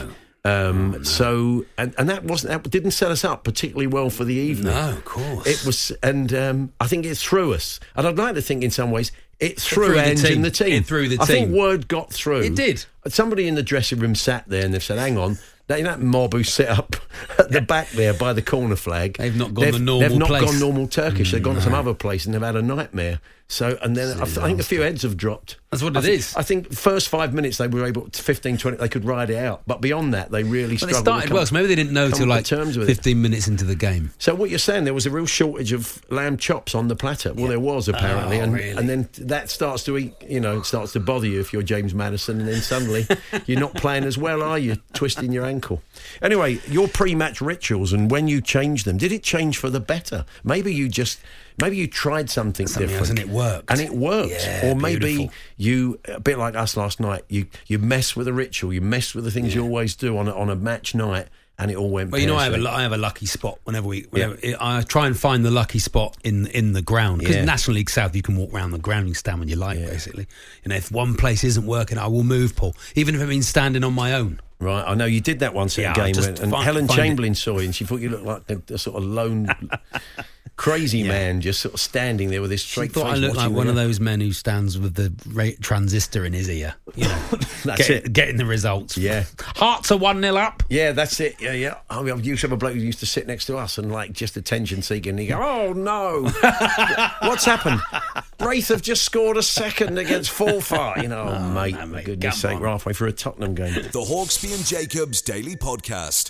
Speaker 4: Um, oh, no. So, and, and that wasn't that didn't set us up particularly well for the evening.
Speaker 5: No, of course.
Speaker 4: It was, and um, I think it threw us. And I'd like to think in some ways it threw,
Speaker 5: it threw
Speaker 4: Ange
Speaker 5: the
Speaker 4: in the team.
Speaker 5: It threw the
Speaker 4: I
Speaker 5: team.
Speaker 4: think word got through.
Speaker 5: It did.
Speaker 4: Somebody in the dressing room sat there and they've said, hang on, that, that mob who sit up at the back there by the corner flag.
Speaker 5: They've not gone
Speaker 4: they've,
Speaker 5: the normal
Speaker 4: They've not
Speaker 5: place.
Speaker 4: gone normal Turkish.
Speaker 5: Mm,
Speaker 4: they've gone
Speaker 5: no.
Speaker 4: to some other place and they've had a nightmare. So, and then I, th- I think a few heads have dropped.
Speaker 5: That's what
Speaker 4: I
Speaker 5: it
Speaker 4: th-
Speaker 5: is.
Speaker 4: I think first five minutes they were able to fifteen, twenty, they could ride it out. But beyond that, they really
Speaker 5: But they
Speaker 4: struggled.
Speaker 5: started
Speaker 4: to come,
Speaker 5: well, so maybe they didn't know
Speaker 4: come
Speaker 5: till
Speaker 4: to
Speaker 5: like
Speaker 4: terms with
Speaker 5: fifteen
Speaker 4: it.
Speaker 5: minutes into the game.
Speaker 4: So what you're saying, there was a real shortage of lamb chops on the platter. Well, yeah. there was apparently,
Speaker 5: oh,
Speaker 4: and,
Speaker 5: really?
Speaker 4: and then that starts to eat, you know, it starts to bother you if you're James Maddison, and then suddenly you're not playing as well, are you? Twisting your ankle. Anyway, your pre-match rituals and when you changed them, did it change for the better? Maybe you just. Maybe you tried something,
Speaker 5: something
Speaker 4: different
Speaker 5: else and it worked.
Speaker 4: And it worked.
Speaker 5: Yeah,
Speaker 4: or maybe
Speaker 5: beautiful.
Speaker 4: you, a bit like us last night, you, you mess with a ritual, you mess with the things yeah. you always do on a, on a match night, and it all went
Speaker 5: Well, you know, I have, a, I have a lucky spot whenever we... Whenever,
Speaker 4: yeah.
Speaker 5: I try and find the lucky spot in in the ground. Because
Speaker 4: Yeah.
Speaker 5: National League South, you can walk around the ground, you can stand when you like,
Speaker 4: Yeah.
Speaker 5: basically. You know, if one place isn't working, I will move, Paul. Even if it means standing on my own.
Speaker 4: Right, I know you did that once at
Speaker 5: Yeah,
Speaker 4: a game,
Speaker 5: just
Speaker 4: when, and
Speaker 5: find-
Speaker 4: Helen
Speaker 5: find
Speaker 4: Chamberlain saw you, and she thought you looked like a, a sort of lone, crazy
Speaker 5: Yeah.
Speaker 4: man, just sort of standing there with his
Speaker 5: She
Speaker 4: straight
Speaker 5: thought
Speaker 4: face.
Speaker 5: I looked like
Speaker 4: watching
Speaker 5: one
Speaker 4: the-
Speaker 5: of those men who stands with the ra- transistor in his ear. You know,
Speaker 4: That's
Speaker 5: get,
Speaker 4: it.
Speaker 5: getting the results.
Speaker 4: Yeah.
Speaker 5: Hearts are one nil up.
Speaker 4: Yeah, that's it. Yeah, yeah. I mean, I used to have a bloke who used to sit next to us and like just attention seeking. And he'd go, "Oh no, what's happened? Wraith have just scored a second against Forfar." You know, oh, mate,
Speaker 5: no,
Speaker 4: for
Speaker 5: mate,
Speaker 4: goodness
Speaker 5: come
Speaker 4: sake,
Speaker 5: on.
Speaker 4: we're halfway through a Tottenham game.
Speaker 3: The Hawksby and Jacobs Daily Podcast.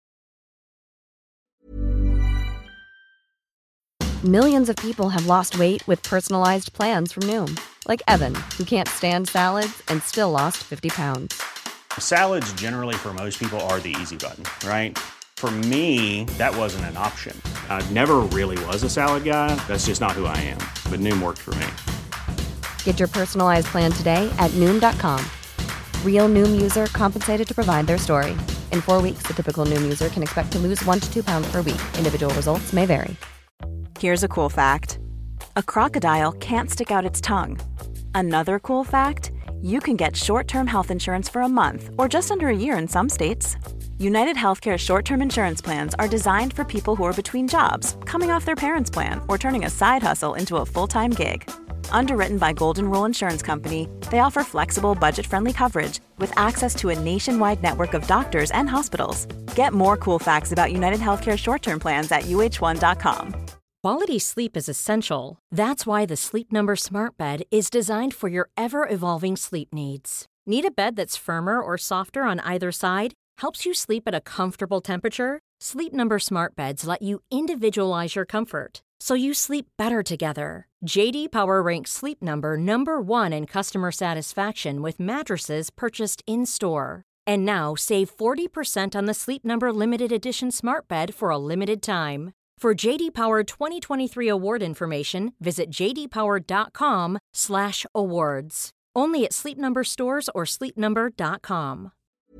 Speaker 8: Millions of people have lost weight with personalized plans from Noom. Like Evan, who can't stand salads and still lost fifty pounds.
Speaker 9: Salads generally for most people are the easy button, right? For me, that wasn't an option. I never really was a salad guy. That's just not who I am. But Noom worked for me.
Speaker 8: Get your personalized plan today at Noom dot com. Real Noom user compensated to provide their story. In four weeks, the typical Noom user can expect to lose one to two pounds per week. Individual results may vary.
Speaker 10: Here's a cool fact. A crocodile can't stick out its tongue. Another cool fact, you can get short-term health insurance for a month or just under a year in some states. United Healthcare short-term insurance plans are designed for people who are between jobs, coming off their parents' plan, or turning a side hustle into a full-time gig. Underwritten by Golden Rule Insurance Company, they offer flexible, budget-friendly coverage with access to a nationwide network of doctors and hospitals. Get more cool facts about United Healthcare short-term plans at U H one dot com.
Speaker 11: Quality sleep is essential. That's why the Sleep Number Smart Bed is designed for your ever-evolving sleep needs. Need a bed that's firmer or softer on either side? Helps you sleep at a comfortable temperature? Sleep Number Smart Beds let you individualize your comfort, so you sleep better together. J D Power ranks Sleep Number number one in customer satisfaction with mattresses purchased in-store. And now, save forty percent on the Sleep Number Limited Edition Smart Bed for a limited time. For J D Power twenty twenty-three award information, visit j d power dot com slash awards. Only at Sleep Number stores or sleep number dot com.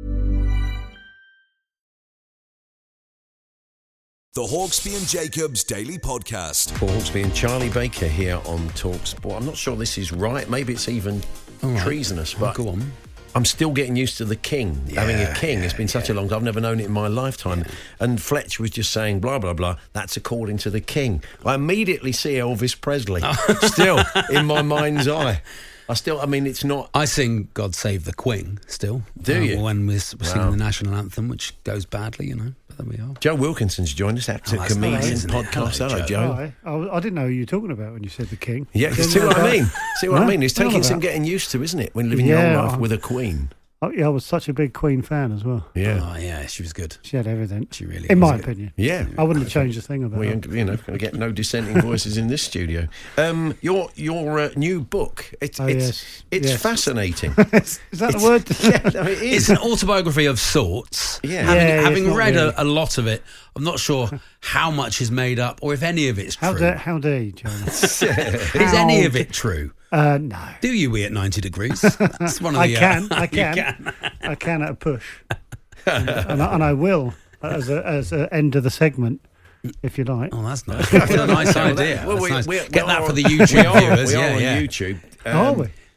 Speaker 3: The Hawksby and Jacobs Daily Podcast.
Speaker 4: Paul Hawksby and Charlie Baker here on TalkSport. I'm not sure this is right. Maybe it's even
Speaker 5: All right.
Speaker 4: treasonous, but
Speaker 5: Go on.
Speaker 4: I'm still getting used to the king.
Speaker 5: Yeah,
Speaker 4: Having a king.
Speaker 5: yeah,
Speaker 4: It's been such a long time. I've never known it in my lifetime.
Speaker 5: Yeah.
Speaker 4: And Fletch was just saying, blah, blah, blah. That's according to the king. I immediately see Elvis Presley still in my mind's eye. I still, I mean, it's not...
Speaker 5: I sing God Save the Queen still.
Speaker 4: Do
Speaker 5: uh,
Speaker 4: you?
Speaker 5: When we're, we're singing
Speaker 4: Wow.
Speaker 5: the national anthem, which goes badly, you know. But there we are.
Speaker 4: Joe Wilkinson's joined us, actor,
Speaker 5: Oh, that's
Speaker 4: comedian,
Speaker 5: nice, isn't it?
Speaker 4: podcast.
Speaker 5: Hello,
Speaker 4: Hello,
Speaker 5: Joe.
Speaker 4: Joe.
Speaker 12: Hi. I, I didn't know who you were talking about when you said the king.
Speaker 4: Yeah,
Speaker 12: Didn't
Speaker 4: see
Speaker 12: know
Speaker 4: what I
Speaker 12: about-
Speaker 4: mean? See what I
Speaker 12: Huh?
Speaker 4: mean? It's
Speaker 12: Tell
Speaker 4: taking
Speaker 12: me
Speaker 4: some
Speaker 12: about-
Speaker 4: getting used to, isn't it? When living your
Speaker 12: Yeah,
Speaker 4: own life
Speaker 12: I-
Speaker 4: with a queen.
Speaker 12: Oh, yeah, I was such a big Queen fan as well.
Speaker 4: Yeah.
Speaker 5: Oh, yeah, she was good.
Speaker 12: She had everything.
Speaker 5: She really
Speaker 12: In
Speaker 5: was
Speaker 12: my
Speaker 5: good.
Speaker 12: opinion.
Speaker 4: Yeah.
Speaker 12: I wouldn't have changed a thing about
Speaker 4: We,
Speaker 12: it.
Speaker 4: you know, going to get no dissenting voices in this studio. Um, your your uh, new book, it's
Speaker 12: Oh,
Speaker 4: it's
Speaker 12: yes.
Speaker 4: it's
Speaker 12: Yes.
Speaker 4: fascinating.
Speaker 12: Is that the
Speaker 4: It's-
Speaker 12: word?
Speaker 4: Yeah, no, it is.
Speaker 5: It's an autobiography of sorts.
Speaker 4: Yeah.
Speaker 5: Having,
Speaker 12: Yeah,
Speaker 5: having
Speaker 12: it's not
Speaker 5: read
Speaker 12: really.
Speaker 5: a, a lot of it, I'm not sure how much is made up or if any of it's
Speaker 12: How
Speaker 5: true.
Speaker 12: dare, how dare you, John?
Speaker 5: Is any of it true?
Speaker 12: Uh, no.
Speaker 5: Do you we at ninety degrees? That's one of
Speaker 12: I
Speaker 5: the. uh,
Speaker 12: can, I
Speaker 5: you
Speaker 12: can. I can at a push. and, and, I, and I will, as a as an end of the segment, if you like.
Speaker 5: Oh, that's nice. That's a nice idea.
Speaker 4: Well,
Speaker 5: That's
Speaker 4: we-
Speaker 5: nice.
Speaker 4: we-
Speaker 5: Get
Speaker 4: we
Speaker 5: that
Speaker 4: are-
Speaker 5: for the YouTube
Speaker 4: we are,
Speaker 5: viewers.
Speaker 4: We
Speaker 5: yeah,
Speaker 4: are on
Speaker 5: yeah.
Speaker 4: YouTube.
Speaker 12: Are
Speaker 4: Um,
Speaker 12: we?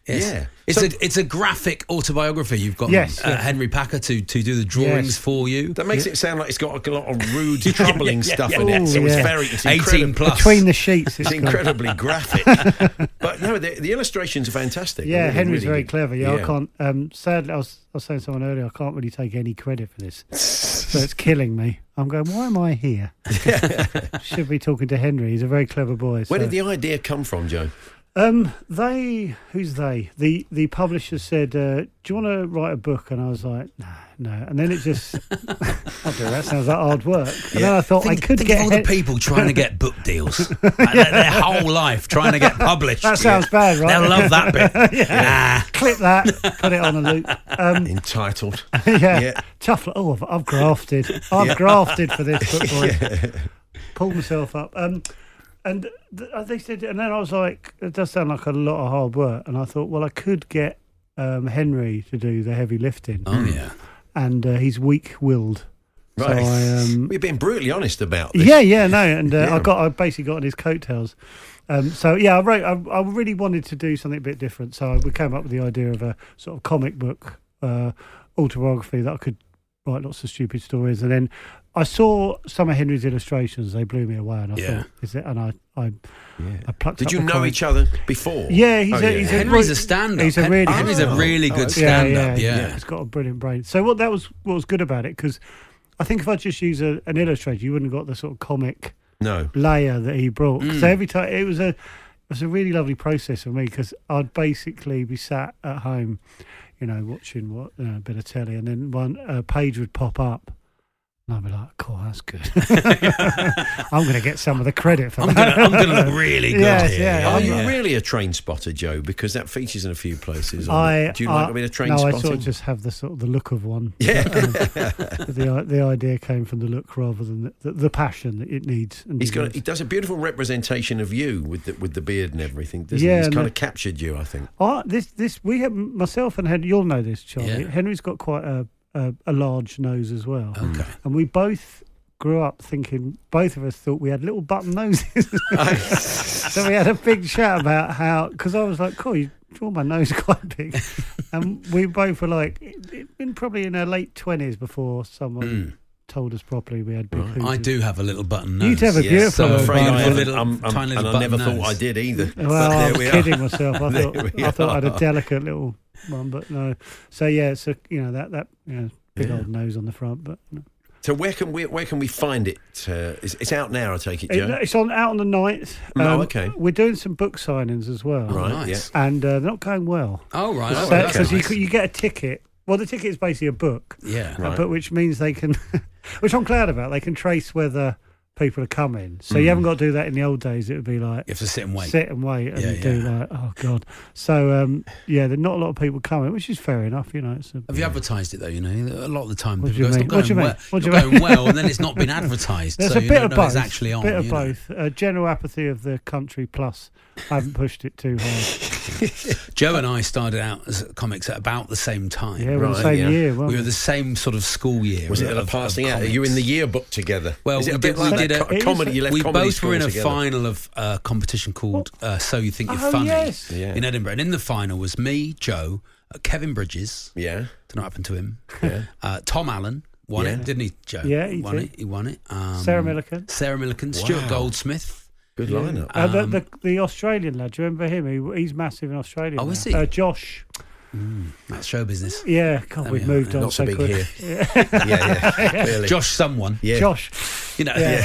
Speaker 5: Yes.
Speaker 4: Yeah.
Speaker 5: It's
Speaker 4: So-
Speaker 5: a it's a graphic autobiography. You've got
Speaker 12: Yes,
Speaker 5: uh,
Speaker 12: yes.
Speaker 5: Henry Packer to, to do the drawings
Speaker 12: Yes.
Speaker 5: for you.
Speaker 4: That makes it sound like it's got a lot of rude, troubling
Speaker 5: yeah,
Speaker 4: stuff
Speaker 5: yeah.
Speaker 4: in it.
Speaker 12: Ooh,
Speaker 4: So it's
Speaker 12: yeah.
Speaker 4: very, it's
Speaker 5: eighteen
Speaker 4: incredible.
Speaker 5: plus.
Speaker 12: Between the sheets,
Speaker 4: It's
Speaker 12: it's got-
Speaker 4: incredibly graphic. But no, the, the illustrations are fantastic.
Speaker 12: Yeah,
Speaker 4: Really,
Speaker 12: Henry's
Speaker 4: really
Speaker 12: very
Speaker 4: good.
Speaker 12: clever. Yeah,
Speaker 4: Yeah.
Speaker 12: I can't. Um, sadly, I was, I was saying to someone earlier, I can't really take any credit for this, so it's killing me. I'm going, why am I here? Should be talking to Henry. He's a very clever boy.
Speaker 4: Where
Speaker 12: so-
Speaker 4: did the idea come from, Joe?
Speaker 12: Um, they, who's they? The the publisher said, uh, "Do you want to write a book?" And I was like, "No, no." And then it just, I'll do that. Sounds like hard work. And then I thought
Speaker 5: Think,
Speaker 12: I could
Speaker 5: think
Speaker 12: get
Speaker 5: of all the
Speaker 12: Hen-
Speaker 5: people trying to get book deals. Like, their, their whole life trying to get published.
Speaker 12: That sounds bad, right?
Speaker 5: They'll love that bit.
Speaker 12: yeah. Clip that, put it on a loop. Um,
Speaker 4: Entitled.
Speaker 12: yeah.
Speaker 4: Yeah.
Speaker 12: tough. Oh, I've, I've grafted. I've
Speaker 4: Yeah.
Speaker 12: grafted for this book, boy. Pulled myself up. Um, and th- they said, and then I was like, it does sound like a lot of hard work. And I thought, well, I could get um, Henry to do the heavy lifting.
Speaker 5: Oh, yeah.
Speaker 12: And uh, he's weak-willed.
Speaker 4: Right.
Speaker 12: So I, um,
Speaker 4: We've been brutally honest about this.
Speaker 12: yeah, yeah, no, and uh,
Speaker 4: Yeah.
Speaker 12: I got, I basically got on his coattails. Um, so yeah, I wrote. I, I really wanted to do something a bit different. So we came up with the idea of a sort of comic book uh, autobiography that I could write lots of stupid stories, and then I saw some of Henry's illustrations. They blew me away, and I
Speaker 5: Yeah.
Speaker 12: thought, "Is it?" And I, I,
Speaker 4: Yeah.
Speaker 12: I plucked.
Speaker 4: Did
Speaker 12: up
Speaker 4: you
Speaker 12: the
Speaker 4: know
Speaker 12: comic.
Speaker 4: each other before?
Speaker 12: Yeah, he's
Speaker 4: Oh,
Speaker 12: a,
Speaker 4: yeah.
Speaker 12: he's a
Speaker 5: Henry's
Speaker 12: re-
Speaker 5: a stand-up.
Speaker 12: He's a
Speaker 5: Hen-
Speaker 12: really
Speaker 5: Henry's a
Speaker 12: good-
Speaker 5: really
Speaker 4: Oh,
Speaker 5: good
Speaker 4: okay.
Speaker 5: stand-up.
Speaker 12: Yeah,
Speaker 5: Yeah.
Speaker 12: He's got a brilliant brain. So what that was, what was good about it, because I think if I just use a, an illustrator, you wouldn't have got the sort of comic
Speaker 4: No.
Speaker 12: layer that he brought.
Speaker 5: Mm.
Speaker 12: So every time it was a, it was a really lovely process for me, because I'd basically be sat at home, you know, watching what uh, a bit of telly, and then one uh, page would pop up. And I'd be like, cool, that's good. I'm going to get some of the credit for
Speaker 5: I'm
Speaker 12: that.
Speaker 5: gonna, I'm gonna look really good
Speaker 12: Yes,
Speaker 5: here.
Speaker 12: yeah.
Speaker 4: Are
Speaker 12: Yeah.
Speaker 4: you really a train spotter, Joe? Because that features in a few places. on
Speaker 12: I,
Speaker 4: the- Do you
Speaker 12: I,
Speaker 4: like being a train
Speaker 12: no,
Speaker 4: spotting?
Speaker 12: I sort of just have the sort of the look of one.
Speaker 4: Yeah.
Speaker 12: Um, the the idea came from the look rather than the, the, the passion that it needs. And
Speaker 4: He's got.
Speaker 12: deserves.
Speaker 4: He does a beautiful representation of you with the with the beard and everything. Doesn't
Speaker 12: Yeah,
Speaker 4: he? He's
Speaker 12: and
Speaker 4: kind
Speaker 12: the-
Speaker 4: of captured you, I think.
Speaker 12: Oh, this this we have myself and Henry. You'll know this, Charlie.
Speaker 5: Yeah.
Speaker 12: Henry's got quite a, a a large nose as well,
Speaker 5: Okay.
Speaker 12: and we both grew up thinking. Both of us thought we had little button noses. So we had a big chat about how, because I was like, "Cool, you draw my nose quite big," and we both were like, "It'd been probably in our late twenties before someone."
Speaker 5: Mm.
Speaker 12: Told us properly we had big
Speaker 4: Right.
Speaker 12: hooters.
Speaker 5: I do have a little button nose.
Speaker 12: You do have a
Speaker 4: Yes,
Speaker 12: beautiful
Speaker 4: I'm
Speaker 12: nose.
Speaker 4: afraid
Speaker 5: So
Speaker 4: I
Speaker 5: a
Speaker 4: haven't.
Speaker 5: little-
Speaker 4: I'm, I'm,
Speaker 5: tiny
Speaker 4: and
Speaker 5: little
Speaker 4: I never
Speaker 5: button
Speaker 4: thought I
Speaker 5: nose.
Speaker 4: did either.
Speaker 12: Well,
Speaker 4: But there
Speaker 12: I'm
Speaker 4: we
Speaker 12: kidding
Speaker 4: are.
Speaker 12: myself. I
Speaker 4: There
Speaker 12: thought
Speaker 4: we
Speaker 12: I thought I had a
Speaker 4: are.
Speaker 12: delicate little one, but no. So yeah, so you know that that you know, big
Speaker 4: Yeah.
Speaker 12: old nose on the front, but you know.
Speaker 4: So where can we where can we find it? Uh, it's, it's out now, I take it,
Speaker 12: It-
Speaker 4: Joe.
Speaker 12: it's on out on the ninth.
Speaker 4: Oh, okay.
Speaker 12: We're doing some book signings as well,
Speaker 4: Right,
Speaker 5: nice.
Speaker 12: and uh, they're not going well.
Speaker 5: Oh, right.
Speaker 4: Oh,
Speaker 12: So,
Speaker 5: okay.
Speaker 4: okay.
Speaker 12: so you,
Speaker 5: Nice.
Speaker 12: you get a ticket. Well, the ticket is basically a book,
Speaker 5: Yeah.
Speaker 4: Right.
Speaker 12: but which means they can, which I'm glad about. They can trace whether people are coming. So you haven't got to do that in the old days. It would be like
Speaker 5: You have to sit and wait.
Speaker 12: sit and wait and
Speaker 5: Yeah,
Speaker 12: do
Speaker 5: yeah.
Speaker 12: like, oh god. So um, yeah, there's not a lot of people coming, which is fair enough. You know, it's a,
Speaker 5: Have you advertised it though? You know, a lot of the time
Speaker 12: What do
Speaker 5: people
Speaker 12: you
Speaker 5: go, it's
Speaker 12: mean?
Speaker 5: not
Speaker 12: What do
Speaker 5: going
Speaker 12: you mean?
Speaker 5: well.
Speaker 12: What do you
Speaker 5: not
Speaker 12: mean?
Speaker 5: going well, and then it's not been advertised.
Speaker 12: There's
Speaker 5: so
Speaker 12: a
Speaker 5: you
Speaker 12: bit
Speaker 5: don't
Speaker 12: of
Speaker 5: know
Speaker 12: both.
Speaker 5: it's actually on.
Speaker 12: bit of
Speaker 5: you know.
Speaker 12: both. Uh, general apathy of the country, plus I haven't pushed it too hard.
Speaker 5: Joe and I started out as comics at about the same time.
Speaker 12: Yeah, we're
Speaker 4: Right,
Speaker 12: the same
Speaker 4: yeah.
Speaker 12: year.
Speaker 5: We
Speaker 12: weren't
Speaker 5: were the same sort of school year.
Speaker 4: Was it
Speaker 5: of-
Speaker 4: a
Speaker 5: of
Speaker 4: passing out? Are
Speaker 5: comics.
Speaker 4: you in the yearbook together?
Speaker 5: Well,
Speaker 4: is it
Speaker 5: we
Speaker 4: a bit
Speaker 5: did-
Speaker 4: like
Speaker 5: we
Speaker 4: that
Speaker 5: did a-
Speaker 4: co-
Speaker 12: it is
Speaker 4: comedy?
Speaker 12: a-
Speaker 4: You left
Speaker 5: We
Speaker 4: comedy
Speaker 5: both were in a
Speaker 4: school together.
Speaker 5: final of a competition called uh, So You Think You're
Speaker 12: Oh,
Speaker 5: Funny
Speaker 12: yes.
Speaker 4: Yeah.
Speaker 5: in Edinburgh. And in the final was me, Joe, uh, Kevin Bridges,
Speaker 4: Yeah.
Speaker 5: don't know what happened to him,
Speaker 4: Yeah.
Speaker 5: uh, Tom Allen, won
Speaker 4: Yeah.
Speaker 5: it, didn't he, Joe?
Speaker 12: Yeah, he
Speaker 5: won
Speaker 12: did.
Speaker 5: it. He won it. Um,
Speaker 12: Sarah Millican.
Speaker 5: Sarah Millican, Stuart
Speaker 4: Wow.
Speaker 5: Goldsmith.
Speaker 4: Good lineup.
Speaker 12: Uh, the,
Speaker 5: Um,
Speaker 12: the the Australian lad, do you remember him? He, he's massive in Australia.
Speaker 5: Oh,
Speaker 12: now.
Speaker 5: is he?
Speaker 12: Uh, Josh.
Speaker 5: That's show business.
Speaker 12: Yeah, God,
Speaker 5: There
Speaker 12: we've
Speaker 5: we are.
Speaker 12: moved on
Speaker 4: Not so big
Speaker 12: quick.
Speaker 4: here. yeah, yeah. Really.
Speaker 5: Josh, someone.
Speaker 4: Yeah.
Speaker 12: Josh.
Speaker 5: You know,
Speaker 12: Yeah.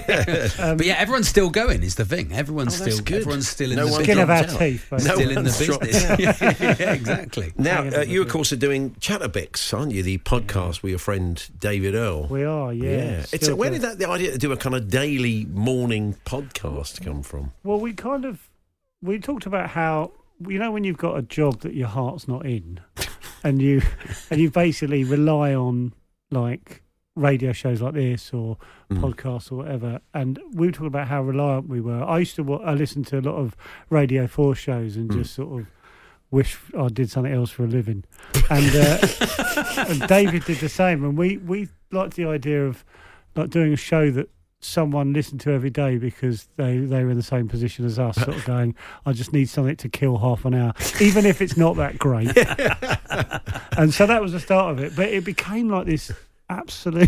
Speaker 5: but yeah, everyone's still going. Is the thing. Everyone's
Speaker 4: Oh, that's
Speaker 5: still.
Speaker 4: good.
Speaker 5: Everyone's still in
Speaker 4: No
Speaker 5: the
Speaker 4: one
Speaker 12: Skin of our
Speaker 4: dropped out.
Speaker 12: teeth.
Speaker 4: No
Speaker 12: basically.
Speaker 5: still in the
Speaker 4: one's dropped
Speaker 5: business. yeah, exactly.
Speaker 4: Now,
Speaker 12: Hanging
Speaker 4: uh,
Speaker 12: on
Speaker 4: you,
Speaker 12: the
Speaker 4: of course, are doing Chatterbix, aren't you? The podcast with your friend David Earl.
Speaker 12: We are, yeah.
Speaker 4: It's
Speaker 12: still
Speaker 4: a, where
Speaker 12: do.
Speaker 4: did that the idea to do a kind of daily morning podcast come from?
Speaker 12: Well, we kind of we talked about how, you know, when you've got a job that your heart's not in, and you and you basically rely on like radio shows like this or
Speaker 4: Mm.
Speaker 12: podcasts or whatever. And we were talking about how reliant we were. I used to wa- I listened to a lot of Radio Four shows and
Speaker 4: Mm.
Speaker 12: just sort of wish I did something else for a living. And, uh, and David did the same. And we we liked the idea of like doing a show that someone listened to every day because they, they were in the same position as us, sort of going, I just need something to kill half an hour, even if it's not that great. And so that was the start of it. But it became like this absolute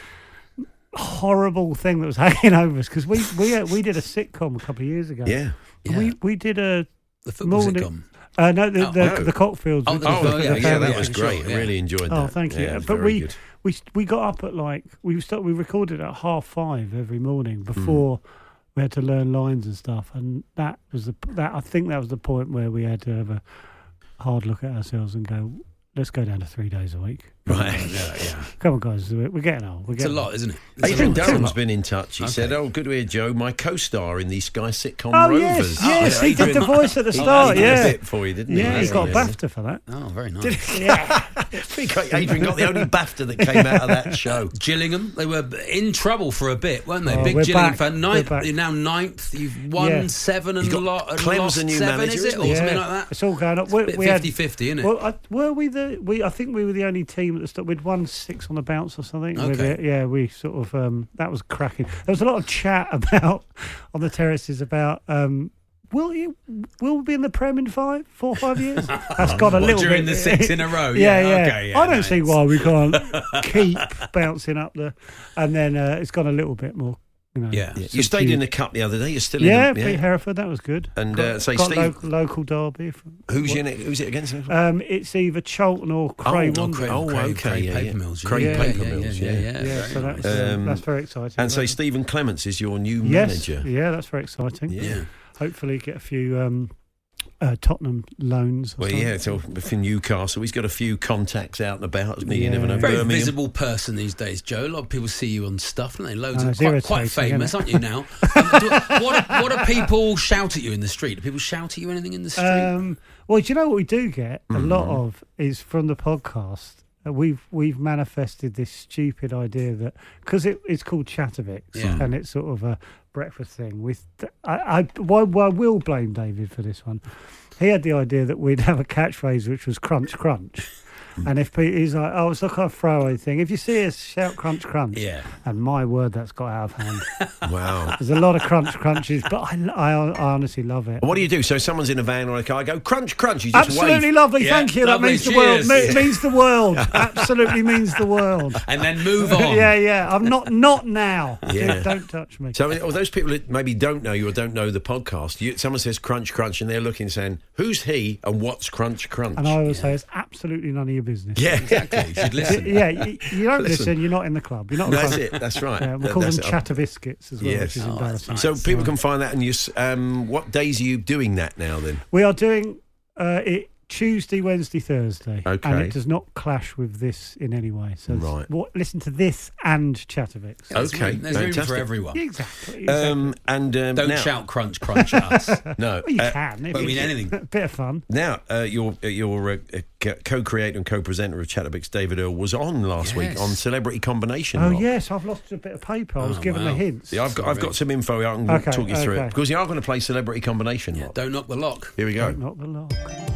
Speaker 12: horrible thing that was hanging over us, because we, we, we did a sitcom a couple of years ago.
Speaker 4: Yeah.
Speaker 5: yeah.
Speaker 12: We, we did a...
Speaker 5: The football
Speaker 12: morning,
Speaker 5: sitcom.
Speaker 12: Uh, no, the,
Speaker 5: Oh,
Speaker 12: the,
Speaker 5: oh.
Speaker 12: the Cockfields.
Speaker 5: Oh,
Speaker 12: with
Speaker 5: the-
Speaker 12: the-
Speaker 5: oh,
Speaker 12: the
Speaker 5: yeah,
Speaker 12: family.
Speaker 4: Yeah, that was
Speaker 5: Yeah,
Speaker 4: great.
Speaker 5: sure,
Speaker 4: I
Speaker 5: yeah.
Speaker 4: really enjoyed that.
Speaker 12: Oh, thank you.
Speaker 4: Yeah,
Speaker 12: but
Speaker 4: very
Speaker 12: we,
Speaker 4: good.
Speaker 12: we we got up at like we start we recorded at half five every morning before
Speaker 4: Hmm.
Speaker 12: we had to learn lines and stuff, and that was the that I think that was the point where we had to have a hard look at ourselves and go, let's go down to three days a week.
Speaker 5: Right. Yeah, yeah.
Speaker 12: Come on, guys, we're we're getting old. We're
Speaker 5: It's a
Speaker 12: getting
Speaker 5: lot,
Speaker 12: old.
Speaker 5: isn't it? It's
Speaker 4: Adrian
Speaker 5: a lot. It's a
Speaker 4: Durham's
Speaker 5: lot.
Speaker 4: been in touch. He
Speaker 5: Okay.
Speaker 4: said, "Oh, good to hear Joe, my co-star in the Sky sitcom
Speaker 12: Oh
Speaker 4: Rovers."
Speaker 12: yes, yes, he did
Speaker 4: Adrian-
Speaker 12: the voice at the
Speaker 4: he-
Speaker 12: start.
Speaker 4: he did
Speaker 12: Yeah,
Speaker 4: a bit for you, didn't he?
Speaker 12: yeah, he got a
Speaker 4: Yeah.
Speaker 12: BAFTA for that.
Speaker 5: Oh, very nice.
Speaker 4: Did he? Yeah. Adrian got the only BAFTA that came out of that show.
Speaker 5: Gillingham, they were in trouble for a bit, weren't they?
Speaker 12: Oh,
Speaker 5: Big
Speaker 12: we're
Speaker 5: Gillingham
Speaker 12: back.
Speaker 5: fan.
Speaker 12: We're
Speaker 5: Ninth,
Speaker 12: back.
Speaker 5: you're now ninth. You've won
Speaker 12: Yeah.
Speaker 5: seven and
Speaker 4: He's got
Speaker 5: lot and
Speaker 4: Clem's
Speaker 5: lost
Speaker 4: the new
Speaker 5: seven,
Speaker 4: manager,
Speaker 5: is it?
Speaker 4: isn't
Speaker 5: Or
Speaker 4: he?
Speaker 5: something like that.
Speaker 12: It's all going up. We,
Speaker 5: Bit
Speaker 12: we had
Speaker 5: fifty-fifty, isn't it?
Speaker 12: Well, I, were we the we? I think we were the only team at the start. We'd won six on the bounce or something. With
Speaker 5: Okay.
Speaker 12: it. Yeah, we sort of um, that was cracking. There was a lot of chat about on the terraces about um, will you will we be in the Prem in five, four, or five years? That's got a
Speaker 5: What,
Speaker 12: little
Speaker 5: during
Speaker 12: bit
Speaker 5: the six in a row?
Speaker 12: Yeah,
Speaker 5: Yeah,
Speaker 12: yeah.
Speaker 5: okay, yeah,
Speaker 12: I don't
Speaker 5: no,
Speaker 12: see
Speaker 5: it's-
Speaker 12: why we can't keep bouncing up the, and then uh, it's gone a little bit more. You know,
Speaker 5: Yeah.
Speaker 4: You stayed in the cup the other day. You're still
Speaker 12: Yeah,
Speaker 4: in the,
Speaker 12: beat Hereford. That was good.
Speaker 4: And,
Speaker 12: got,
Speaker 4: uh, say,
Speaker 12: got
Speaker 4: Steve-
Speaker 12: local, local derby. From,
Speaker 4: Who's
Speaker 12: what-
Speaker 4: in it? Who's it against?
Speaker 12: Um, it's either Cholton or Cray
Speaker 4: oh,
Speaker 12: Wanderers.
Speaker 4: oh,
Speaker 5: Craig-
Speaker 4: okay,
Speaker 5: Craig
Speaker 4: yeah, yeah.
Speaker 5: Paper Mills, yeah.
Speaker 4: Craig
Speaker 5: Yeah,
Speaker 4: Paper
Speaker 5: yeah,
Speaker 4: Mills,
Speaker 5: yeah,
Speaker 4: yeah.
Speaker 5: yeah,
Speaker 12: Yeah,
Speaker 5: very
Speaker 12: so
Speaker 5: nice.
Speaker 12: that's, uh,
Speaker 4: Um,
Speaker 12: that's very exciting.
Speaker 4: And so
Speaker 12: Right.
Speaker 4: Stephen Clements is your new
Speaker 12: Yes,
Speaker 4: manager.
Speaker 12: yeah, that's very exciting.
Speaker 4: Yeah.
Speaker 12: Hopefully get a few um, uh, Tottenham loans. Or
Speaker 4: Well,
Speaker 12: something.
Speaker 4: yeah, so for Newcastle, he's got a few contacts out and about, hasn't he? You
Speaker 12: Yeah.
Speaker 4: never know.
Speaker 5: Very
Speaker 4: Birmingham.
Speaker 5: visible person these days, Joe. A lot of people see you on stuff, and they loads
Speaker 12: Oh,
Speaker 5: of
Speaker 12: it's
Speaker 5: quite, quite
Speaker 12: irritating,
Speaker 5: famous,
Speaker 12: isn't
Speaker 5: aren't you now? um, do, what, what do people shout at you in the street? Do people shout at you anything in the street?
Speaker 12: Um, well, do you know what we do get a
Speaker 4: Mm-hmm.
Speaker 12: lot of is from the podcast. Uh, we've we've manifested this stupid idea that because it, it's called Chattervix
Speaker 5: Yeah.
Speaker 12: and it's sort of a breakfast thing. With I, I, well, well, I will blame David for this one. He had the idea that we'd have a catchphrase which was crunch crunch. And if Pete, he's like, oh, it's not a throwaway thing. If you see us, shout crunch crunch.
Speaker 5: Yeah.
Speaker 12: And my word, that's got out of hand.
Speaker 4: Wow.
Speaker 12: There's a lot of crunch crunches, but I, I, I honestly love it.
Speaker 4: What do you do? So someone's in a van or a car, I go, crunch, crunch. You just
Speaker 12: Absolutely
Speaker 4: wave.
Speaker 12: lovely,
Speaker 5: Yeah,
Speaker 12: thank you.
Speaker 5: lovely,
Speaker 12: That means the
Speaker 5: cheers.
Speaker 12: world. Me- means the world. Absolutely means the world.
Speaker 5: And then move on.
Speaker 12: Yeah, yeah. I'm not not now.
Speaker 4: Yeah.
Speaker 12: Don't touch me.
Speaker 4: So, I mean, or those people that maybe don't know you or don't know the podcast, you, someone says crunch, crunch, and they're looking saying, who's he and what's crunch, crunch?
Speaker 12: And I always say it's absolutely none of your business.
Speaker 4: yeah.
Speaker 5: Exactly. You should listen.
Speaker 12: Yeah, you, you don't
Speaker 4: Listen.
Speaker 12: listen. You're not in the club. You're not.
Speaker 4: That's
Speaker 12: club.
Speaker 4: it. That's right.
Speaker 12: Yeah, we
Speaker 4: That-
Speaker 12: call them
Speaker 4: that's it.
Speaker 12: chatter biscuits as well,
Speaker 4: Yes.
Speaker 12: which is
Speaker 4: Oh,
Speaker 12: embarrassing.
Speaker 4: So people can find that, and you. s- Um, what days are you doing that now? Then
Speaker 12: We are doing uh, it Tuesday, Wednesday, Thursday,
Speaker 4: Okay.
Speaker 12: and it does not clash with this in any way. So it's-
Speaker 4: Right.
Speaker 12: what, listen to this and Chattervix.
Speaker 5: There's
Speaker 4: Okay,
Speaker 5: room, there's room for
Speaker 4: fantastic.
Speaker 5: everyone.
Speaker 12: Exactly. exactly.
Speaker 4: um, and um,
Speaker 5: Don't
Speaker 4: now,
Speaker 5: shout crunch crunch at us.
Speaker 4: No,
Speaker 12: well, you
Speaker 4: uh,
Speaker 12: can. if
Speaker 5: but I
Speaker 12: you-
Speaker 5: mean anything.
Speaker 12: Bit of fun.
Speaker 4: Now, uh, your uh, your uh, uh, co-creator and co-presenter of Chatterbix, David Earl, was on last week
Speaker 5: Yes.
Speaker 4: on Celebrity Combination.
Speaker 12: Oh
Speaker 4: Lock.
Speaker 12: yes, I've lost a bit of paper. I was
Speaker 5: Oh,
Speaker 12: given
Speaker 5: wow.
Speaker 12: the hints.
Speaker 4: Yeah, I've got I've
Speaker 5: Sorry.
Speaker 4: got some info. I can
Speaker 12: Okay,
Speaker 4: talk you through
Speaker 12: okay.
Speaker 4: it because you are going to play Celebrity Combination. Lock.
Speaker 5: Don't knock the lock.
Speaker 4: Here we go.
Speaker 12: Don't knock the lock.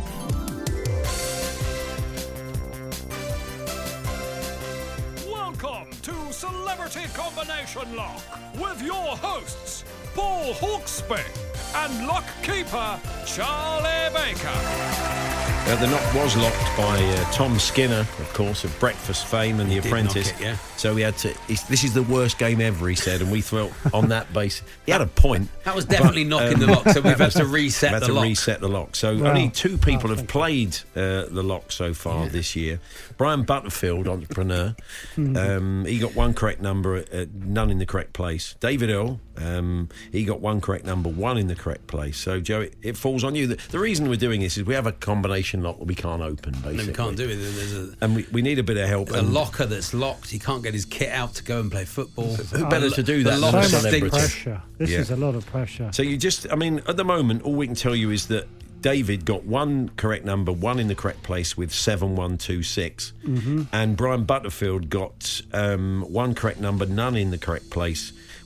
Speaker 13: Welcome to Celebrity Combination Lock with your hosts, Paul Hawksby and lock keeper Charlie Baker.
Speaker 4: Uh, the knock was locked by uh, Tom Skinner, of course, of Breakfast fame and The
Speaker 5: did
Speaker 4: Apprentice.
Speaker 5: knock it, yeah.
Speaker 4: So we had to. It's, this is the worst game ever, he said, and we felt on that base he had a point.
Speaker 5: That was definitely
Speaker 4: but,
Speaker 5: knocking
Speaker 4: um,
Speaker 5: the lock, so we've
Speaker 4: that
Speaker 5: had
Speaker 4: was-
Speaker 5: to reset
Speaker 4: had
Speaker 5: the
Speaker 4: to
Speaker 5: lock.
Speaker 4: reset the lock. So
Speaker 12: Wow.
Speaker 4: only two people
Speaker 12: Oh,
Speaker 4: have
Speaker 12: thank
Speaker 4: played uh, the lock so far this year. Brian Butterfield, entrepreneur, um, he got one correct number, uh, none in the correct place. David Earl, um, he got one correct number, one in the correct place. So Joe, it, it falls on you. The, the reason we're doing this is we have a combination lock that we can't open. Basically,
Speaker 5: No, we can't do it. There's a,
Speaker 4: and we, we need a bit of help.
Speaker 5: there's a
Speaker 4: and
Speaker 5: locker that's locked. He can't get his kit out to go and play football.
Speaker 4: Who better to do
Speaker 5: The
Speaker 4: that
Speaker 5: lock
Speaker 4: than a
Speaker 12: So much
Speaker 4: celebrity?
Speaker 12: pressure. This
Speaker 4: Yeah.
Speaker 12: is a lot of pressure.
Speaker 4: So you just, I mean, at the moment, all we can tell you is that David got one correct number, one in the correct place with seven one two six,
Speaker 12: Mm-hmm.
Speaker 4: and Brian Butterfield got um, one correct number, none in the correct place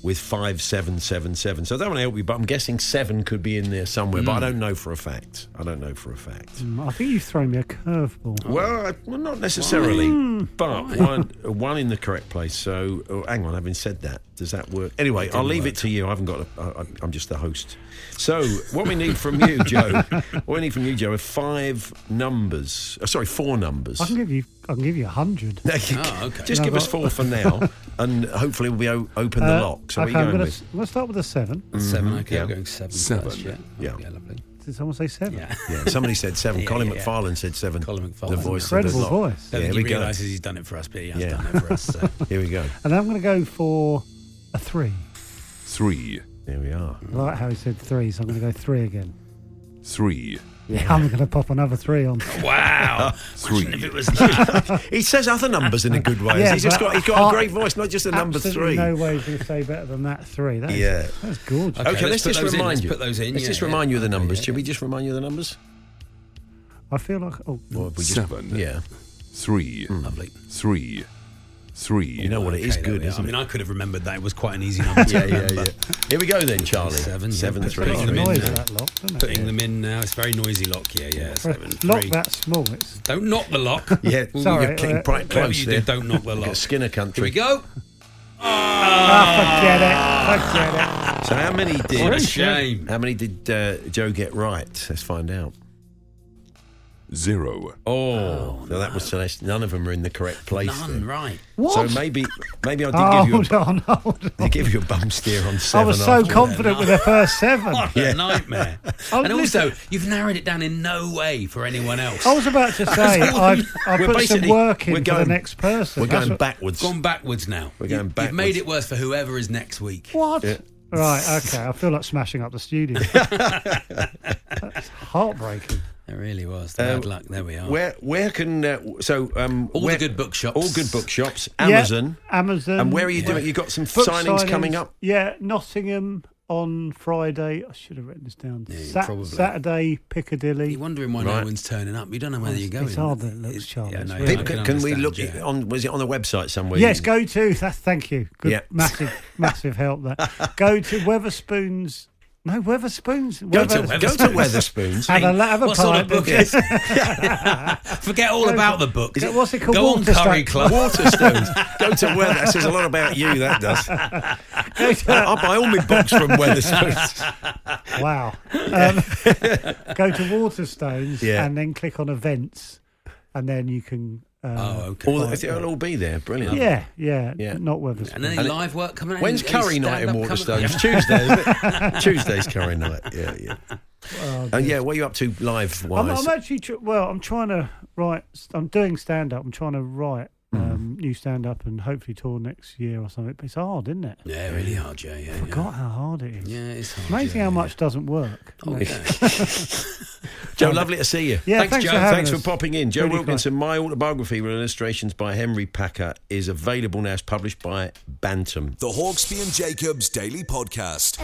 Speaker 4: with five seven seven seven. So I don't want to help you, but I'm guessing seven could be in there somewhere,
Speaker 5: Mm.
Speaker 4: but I don't know for a fact. I don't know for a fact.
Speaker 12: Mm, I think you've thrown me a curveball.
Speaker 4: Well, I, well, not necessarily, but one, one in the correct place. So, oh, hang on, having said that, does that work? Anyway, I'll leave
Speaker 5: work.
Speaker 4: it to you. I haven't got. A, I, I'm just the host. So, what we need from you, Joe, what we need from you, Joe, are five numbers. Oh, sorry, four numbers.
Speaker 12: I can give you. I can give you a hundred.
Speaker 5: Oh, okay.
Speaker 4: Just
Speaker 12: No,
Speaker 4: give us
Speaker 12: but-
Speaker 4: four for now, and hopefully we'll be o- open the
Speaker 12: Uh,
Speaker 4: lock. So,
Speaker 12: okay,
Speaker 4: what are you
Speaker 12: I'm
Speaker 4: going
Speaker 12: gonna,
Speaker 4: with?
Speaker 12: s- I'm gonna start with a seven.
Speaker 5: Seven,
Speaker 4: Mhm,
Speaker 5: okay,
Speaker 4: yeah.
Speaker 5: I'm going seven,
Speaker 14: Seven.
Speaker 5: first, yeah.
Speaker 4: Yeah.
Speaker 5: Okay, lovely.
Speaker 12: Did someone say seven?
Speaker 5: Yeah.
Speaker 4: Yeah, somebody said seven.
Speaker 5: Yeah,
Speaker 4: Colin
Speaker 5: yeah, yeah.
Speaker 4: McFarlane said seven.
Speaker 5: Colin McFarlane.
Speaker 4: The voice of
Speaker 12: Incredible
Speaker 4: the lock.
Speaker 12: voice.
Speaker 5: Don't
Speaker 4: Yeah,
Speaker 5: think
Speaker 4: here
Speaker 5: he
Speaker 4: we go.
Speaker 5: realises he's done it for us, but he has
Speaker 4: Yeah.
Speaker 5: done it for us. So.
Speaker 4: Here we go.
Speaker 12: And I'm going to go for a three.
Speaker 14: Three.
Speaker 4: There we are.
Speaker 12: I like how he said three, so I'm going to go three again.
Speaker 14: Three.
Speaker 12: Yeah, I'm going to pop another three on.
Speaker 5: Wow.
Speaker 14: Three.
Speaker 5: Imagine if it was that.
Speaker 4: He says other numbers in a good way.
Speaker 12: Yeah,
Speaker 4: he's just
Speaker 12: but
Speaker 4: got he's got a
Speaker 12: I-
Speaker 4: great voice, not just a number
Speaker 12: Absolutely
Speaker 4: three.
Speaker 12: no way he's going to say better than that three. That's,
Speaker 4: Yeah.
Speaker 12: That's gorgeous.
Speaker 5: Okay,
Speaker 4: Okay,
Speaker 5: let's
Speaker 4: let's,
Speaker 5: put
Speaker 4: just
Speaker 5: those in,
Speaker 4: remind
Speaker 5: let's
Speaker 4: you.
Speaker 5: put those in,
Speaker 4: Let's
Speaker 5: yeah,
Speaker 4: just
Speaker 5: yeah.
Speaker 4: remind you of the
Speaker 5: Okay,
Speaker 4: numbers.
Speaker 5: yeah,
Speaker 4: Should we
Speaker 5: yeah.
Speaker 4: just remind you of the numbers?
Speaker 12: I feel like. Oh,
Speaker 4: Or have we just,
Speaker 14: Seven.
Speaker 4: Yeah.
Speaker 14: Three.
Speaker 5: Lovely.
Speaker 14: Three. Three.
Speaker 4: You know what it is
Speaker 5: Okay, there
Speaker 4: good,
Speaker 5: we are.
Speaker 4: isn't
Speaker 5: I mean,
Speaker 4: it?
Speaker 5: I could have remembered that. It was quite an easy number to
Speaker 4: Yeah, yeah,
Speaker 5: remember.
Speaker 4: yeah. Here we go then, Charlie.
Speaker 5: Seven, yeah.
Speaker 4: Seven,
Speaker 5: Put-
Speaker 4: three,
Speaker 5: putting
Speaker 12: Got
Speaker 5: them
Speaker 12: a
Speaker 5: in
Speaker 12: noise
Speaker 5: now.
Speaker 12: that lock, doesn't it?
Speaker 5: Putting them in now. It's a very noisy lock here. Yeah,
Speaker 12: For a
Speaker 5: seven,
Speaker 12: lock
Speaker 5: three.
Speaker 12: that small. It's
Speaker 5: Don't knock the lock.
Speaker 4: Yeah,
Speaker 12: Sorry,
Speaker 4: you're getting
Speaker 12: uh,
Speaker 4: quite
Speaker 5: Whatever
Speaker 4: close
Speaker 5: you
Speaker 4: there.
Speaker 5: do, don't knock the
Speaker 4: Look
Speaker 5: lock.
Speaker 4: at Skinner country.
Speaker 5: Here we go.
Speaker 12: Ah, forget it. Forget it.
Speaker 4: So how many did?
Speaker 5: What a shame.
Speaker 4: How many did uh, Joe get right? Let's find out.
Speaker 14: Zero.
Speaker 4: Oh, no, that was Celeste. None of them are in the correct place.
Speaker 5: None,
Speaker 4: then.
Speaker 5: right.
Speaker 12: What?
Speaker 4: So maybe, maybe I did
Speaker 12: Oh,
Speaker 4: give you. A,
Speaker 12: hold on, hold on.
Speaker 4: did give you a bum steer on
Speaker 12: I
Speaker 4: seven.
Speaker 12: was so
Speaker 4: after.
Speaker 12: confident with the first seven.
Speaker 5: What
Speaker 4: Yeah.
Speaker 5: a nightmare.
Speaker 12: Oh,
Speaker 5: And
Speaker 12: listen.
Speaker 5: also, you've narrowed it down in no way for anyone else.
Speaker 12: I was about to say, I've, I've
Speaker 4: We're
Speaker 12: put some
Speaker 4: basically-
Speaker 12: work in
Speaker 4: we're
Speaker 12: for
Speaker 4: going-
Speaker 12: the next person.
Speaker 4: We're
Speaker 12: That's
Speaker 4: going
Speaker 12: what-
Speaker 4: backwards.
Speaker 5: Gone backwards now.
Speaker 4: We're going
Speaker 5: You- You've made
Speaker 4: backwards.
Speaker 5: it worse for whoever is next week.
Speaker 12: What?
Speaker 4: Yeah.
Speaker 12: Right, okay. I feel like smashing up the studio. That's heartbreaking.
Speaker 5: It really was. Bad
Speaker 4: Um,
Speaker 5: luck. There we are.
Speaker 4: Where where can uh, so um
Speaker 5: All the
Speaker 4: where,
Speaker 5: good bookshops.
Speaker 4: all good bookshops, Amazon,
Speaker 12: Yeah, Amazon.
Speaker 4: and where are you
Speaker 12: yeah.
Speaker 4: doing? You got some
Speaker 12: Book
Speaker 4: signings, coming up.
Speaker 12: Yeah, Nottingham on Friday. I should have written this down.
Speaker 5: Yeah,
Speaker 12: Sat-
Speaker 5: probably.
Speaker 12: Saturday, Piccadilly.
Speaker 5: You're wondering why
Speaker 4: Right.
Speaker 5: no one's turning up. You don't know whether you're going.
Speaker 12: It's hard that it looks,
Speaker 5: It's-
Speaker 12: Charlie.
Speaker 5: Yeah,
Speaker 12: It's
Speaker 5: no,
Speaker 12: really
Speaker 5: I
Speaker 4: People,
Speaker 5: can
Speaker 4: can, can we look
Speaker 5: understand,
Speaker 4: it
Speaker 5: yeah.
Speaker 4: on? Was it on the website somewhere?
Speaker 12: Yes, go to. That's thank you. Good,
Speaker 4: Yeah.
Speaker 12: massive, massive help. That go to Weatherspoons. No, Weatherspoons.
Speaker 4: Go to,
Speaker 12: Weather-
Speaker 4: go to Weatherspoons.
Speaker 12: Have a, la- have a
Speaker 5: What sort of
Speaker 12: pint.
Speaker 5: book is Forget all about the book.
Speaker 12: Is it- what's it called?
Speaker 5: Go on, Curry
Speaker 12: Waterstones.
Speaker 5: Club.
Speaker 4: Waterstones. Go to Weather. That says a lot about you. That does.
Speaker 12: Go to-
Speaker 4: I'll buy all my books from Weatherspoons.
Speaker 12: Wow. Um, go to Waterstones
Speaker 4: Yeah.
Speaker 12: and then click on events, and then you can. Uh,
Speaker 5: Oh, okay.
Speaker 4: All,
Speaker 12: find-
Speaker 4: it'll all be there. Brilliant.
Speaker 12: yeah, yeah,
Speaker 4: Yeah.
Speaker 12: Not Weatherspoons.
Speaker 5: And any
Speaker 4: And it-
Speaker 5: live work coming out?
Speaker 4: When's
Speaker 5: Any
Speaker 4: curry night in
Speaker 5: stand-up coming-
Speaker 4: Waterstones? Tuesday, isn't it? Tuesday's curry night. Yeah, yeah.
Speaker 12: Oh,
Speaker 4: And yeah, what are you up to live
Speaker 12: I'm,
Speaker 4: wise?
Speaker 12: I'm actually tr- well. I'm trying to write. I'm doing stand up. I'm trying to write
Speaker 4: Hmm.
Speaker 12: um, new stand up and hopefully tour next year or something. But it's hard, isn't it?
Speaker 5: Yeah, really hard, yeah, yeah.
Speaker 12: I forgot how hard it is.
Speaker 5: Yeah, yeah it's hard.
Speaker 12: Amazing
Speaker 5: yeah,
Speaker 12: how
Speaker 5: yeah.
Speaker 12: much doesn't work.
Speaker 5: Oh,
Speaker 12: isn't it?
Speaker 5: yeah.
Speaker 4: Joe, lovely to see you.
Speaker 12: Yeah,
Speaker 5: Thanks,
Speaker 12: thanks,
Speaker 5: Joe.
Speaker 12: for having
Speaker 4: Thanks
Speaker 12: us.
Speaker 4: for popping in. Joe
Speaker 12: Really
Speaker 4: Wilkinson, My Autobiography with illustrations by Henry Packer is available now. It's published by Bantam.
Speaker 3: The Hawksby and Jacobs Daily Podcast.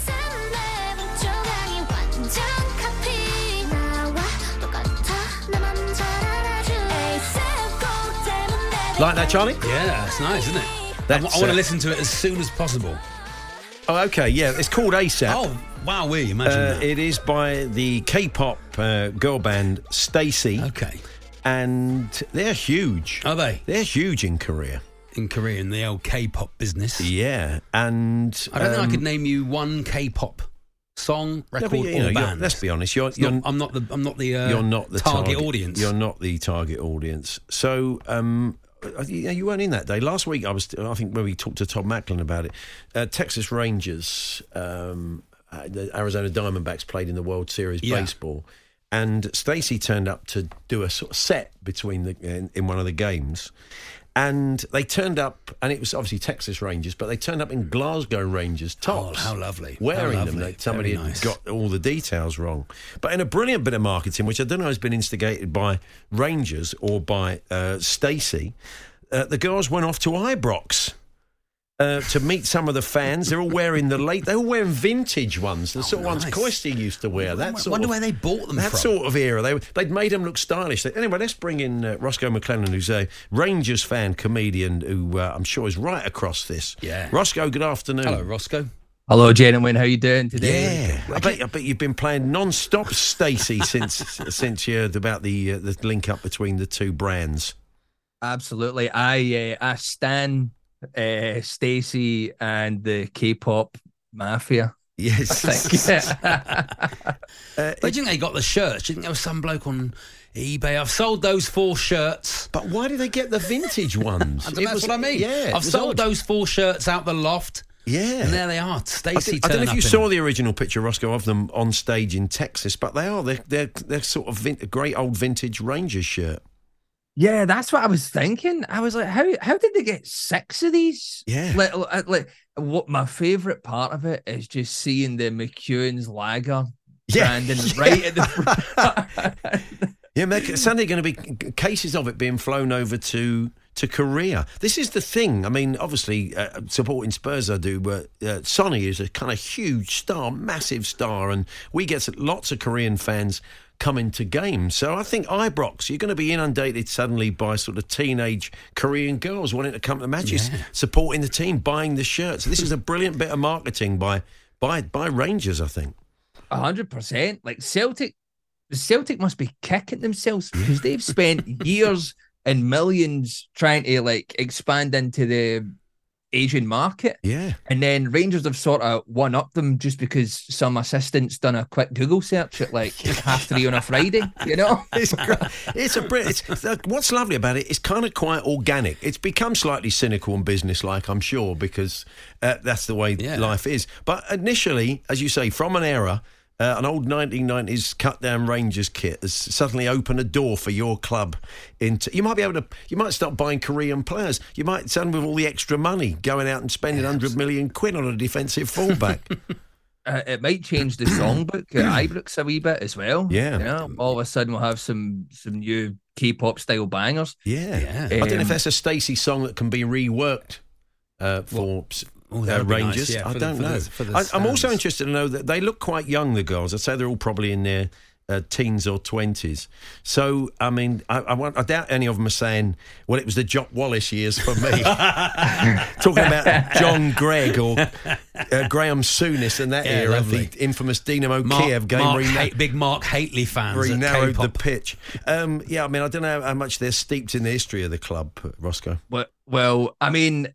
Speaker 4: Like that, Charlie?
Speaker 5: Yeah, that's nice, isn't it? I,
Speaker 4: That's,
Speaker 5: want to
Speaker 4: uh,
Speaker 5: listen to it as soon as possible.
Speaker 4: Oh, okay, yeah. It's called ASAP.
Speaker 5: Oh, wow, we imagine
Speaker 4: Uh,
Speaker 5: that.
Speaker 4: it is by the K-pop uh, girl band Stacey,
Speaker 5: Okay.
Speaker 4: and they're huge.
Speaker 5: Are they?
Speaker 4: They're huge in Korea.
Speaker 5: In Korea, in the old K-pop business.
Speaker 4: Yeah, and
Speaker 5: I don't think I
Speaker 4: um,
Speaker 5: could name you one K-pop song,
Speaker 4: no,
Speaker 5: record,
Speaker 4: but, you
Speaker 5: or
Speaker 4: know, you're-
Speaker 5: band.
Speaker 4: let's be honest. You're,
Speaker 5: It's
Speaker 4: you're
Speaker 5: not- I'm not the. I'm not the. Uh,
Speaker 4: you're not the
Speaker 5: target,
Speaker 4: target,
Speaker 5: audience.
Speaker 4: You're not the target audience. So, um, you, you weren't in that day. Last week, I was. I think when we talked to Tom Macklin about it, uh, Texas Rangers, um, uh, the Arizona Diamondbacks played in the World Series
Speaker 5: Yeah.
Speaker 4: baseball, and Stacey turned up to do a sort of set between the in, in one of the games. And they turned up, and it was obviously Texas Rangers, but they turned up in Glasgow Rangers tops.
Speaker 5: Oh, how lovely.
Speaker 4: Wearing
Speaker 5: How
Speaker 4: them.
Speaker 5: lovely.
Speaker 4: They- Somebody
Speaker 5: Very
Speaker 4: had
Speaker 5: nice.
Speaker 4: got all the details wrong. But in a brilliant bit of marketing, which I don't know has been instigated by Rangers or by uh, Stacey, uh, the girls went off to Ibrox. Uh, to meet some of the fans. They're all wearing the late, they're all wearing vintage ones, the
Speaker 5: Oh,
Speaker 4: sort of
Speaker 5: nice.
Speaker 4: ones Coisty used to wear. That
Speaker 5: I
Speaker 4: sort
Speaker 5: wonder
Speaker 4: of,
Speaker 5: where they bought them
Speaker 4: that
Speaker 5: from.
Speaker 4: sort of era. They, they'd made them look stylish. Anyway, let's bring in uh, Roscoe McLennan, who's a Rangers fan, comedian, who uh, I'm sure is right across this.
Speaker 5: Yeah.
Speaker 4: Roscoe, good afternoon.
Speaker 5: Hello, Roscoe.
Speaker 15: Hello, gentlemen. How you doing today?
Speaker 4: Yeah, I bet, I bet you've been playing non-stop, Stacey, since since you heard about the uh, the link up between the two brands.
Speaker 15: Absolutely. I uh, I stan uh, Stacey and the K-pop mafia.
Speaker 4: Yes.
Speaker 15: I think.
Speaker 5: uh, but do you think they got the shirts? Do you think there was some bloke on eBay? I've sold those four shirts.
Speaker 4: But why did they get the vintage ones?
Speaker 5: I don't know, that's
Speaker 4: was,
Speaker 5: what I mean.
Speaker 4: Yeah,
Speaker 5: I've sold
Speaker 4: odd.
Speaker 5: those four shirts out the loft.
Speaker 4: Yeah.
Speaker 5: And there they are. Stacey
Speaker 4: I, I don't know if you saw
Speaker 5: in.
Speaker 4: the original picture, Roscoe, of them on stage in Texas, but they are. They're, they're, they're sort of vin- a great old vintage Rangers shirt.
Speaker 15: Yeah, that's what I was thinking. I was like, how how did they get six of these?
Speaker 4: Yeah.
Speaker 15: Like, like what my favourite part of it is just seeing the McEwen's lager
Speaker 4: Yeah.
Speaker 15: branding right at the front.
Speaker 4: Yeah, there's suddenly going to be cases of it being flown over to to Korea. This is the thing. I mean, obviously, uh, supporting Spurs, I do, but uh, Sonny is a kind of huge star, massive star, and we get lots of Korean fans coming to games. So I think Ibrox, you're going to be inundated suddenly by sort of teenage Korean girls wanting to come to matches,
Speaker 5: Yeah.
Speaker 4: supporting the team, buying the shirts. This is a brilliant bit of marketing by by by Rangers, I think.
Speaker 15: A hundred percent. Like Celtic, Celtic must be kicking themselves because they've spent years and millions trying to like expand into the Asian market.
Speaker 4: Yeah.
Speaker 15: And then Rangers have sort of one up them just because some assistant's done a quick Google search at like half three on a Friday, you know?
Speaker 4: It's great. It's a brit. It's, uh, what's lovely about it, it's kind of quite organic. It's become slightly cynical and business-like, I'm sure, because uh, that's the way
Speaker 5: Yeah.
Speaker 4: life is. But initially, as you say, from an era, uh, an old nineteen nineties cut-down Rangers kit has suddenly opened a door for your club. Into you might be able to. You might start buying Korean players. You might suddenly, with all the extra money, going out and spending one hundred million quid on a defensive fullback.
Speaker 15: Uh, it might change the songbook at Ibrox a wee bit as well.
Speaker 4: Yeah.
Speaker 15: You know, all of a sudden we'll have some some new K-pop style bangers.
Speaker 4: Yeah.
Speaker 5: Yeah.
Speaker 4: I don't know if
Speaker 15: Um,
Speaker 4: that's a Stacey song that can be reworked uh, for
Speaker 5: Oh,
Speaker 4: uh,
Speaker 5: that would be nice,
Speaker 4: Rangers.
Speaker 5: yeah,
Speaker 4: I
Speaker 5: for
Speaker 4: don't
Speaker 5: the- for
Speaker 4: know.
Speaker 5: the- for the
Speaker 4: I, I'm also
Speaker 5: stands.
Speaker 4: interested to know that they look quite young, the girls. I'd say they're all probably in their uh, teens or twenties. So, I mean, I, I, want, I doubt any of them are saying, well, it was the Jock Wallace years for me. Talking about John Gregg or uh, Graham Souness and that
Speaker 5: Yeah,
Speaker 4: era,
Speaker 5: lovely.
Speaker 4: the infamous Dynamo
Speaker 5: Mark,
Speaker 4: Kiev game
Speaker 5: Mark
Speaker 4: where he na-
Speaker 5: Ha- big Mark Haitley fans.
Speaker 4: where he
Speaker 5: at
Speaker 4: narrowed the
Speaker 5: K-pop.
Speaker 4: pitch. Um, yeah, I mean, I don't know how much they're steeped in the history of the club, Roscoe.
Speaker 15: Well, well, I mean,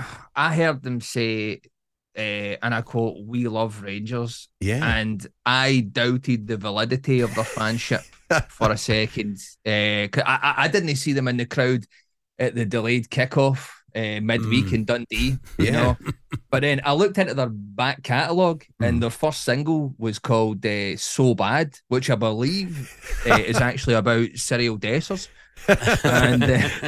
Speaker 15: I heard them say, uh, and I quote, "We love Rangers,"
Speaker 4: Yeah.
Speaker 15: and I doubted the validity of their fanship for a second. Uh, 'cause I, I, I didn't see them in the crowd at the delayed kickoff uh, midweek
Speaker 5: Mm.
Speaker 15: in Dundee. You
Speaker 4: Yeah.
Speaker 15: know? But then I looked into their back catalogue,
Speaker 4: Mm.
Speaker 15: and their first single was called uh, "So Bad," which I believe uh, is actually about serial dessers. and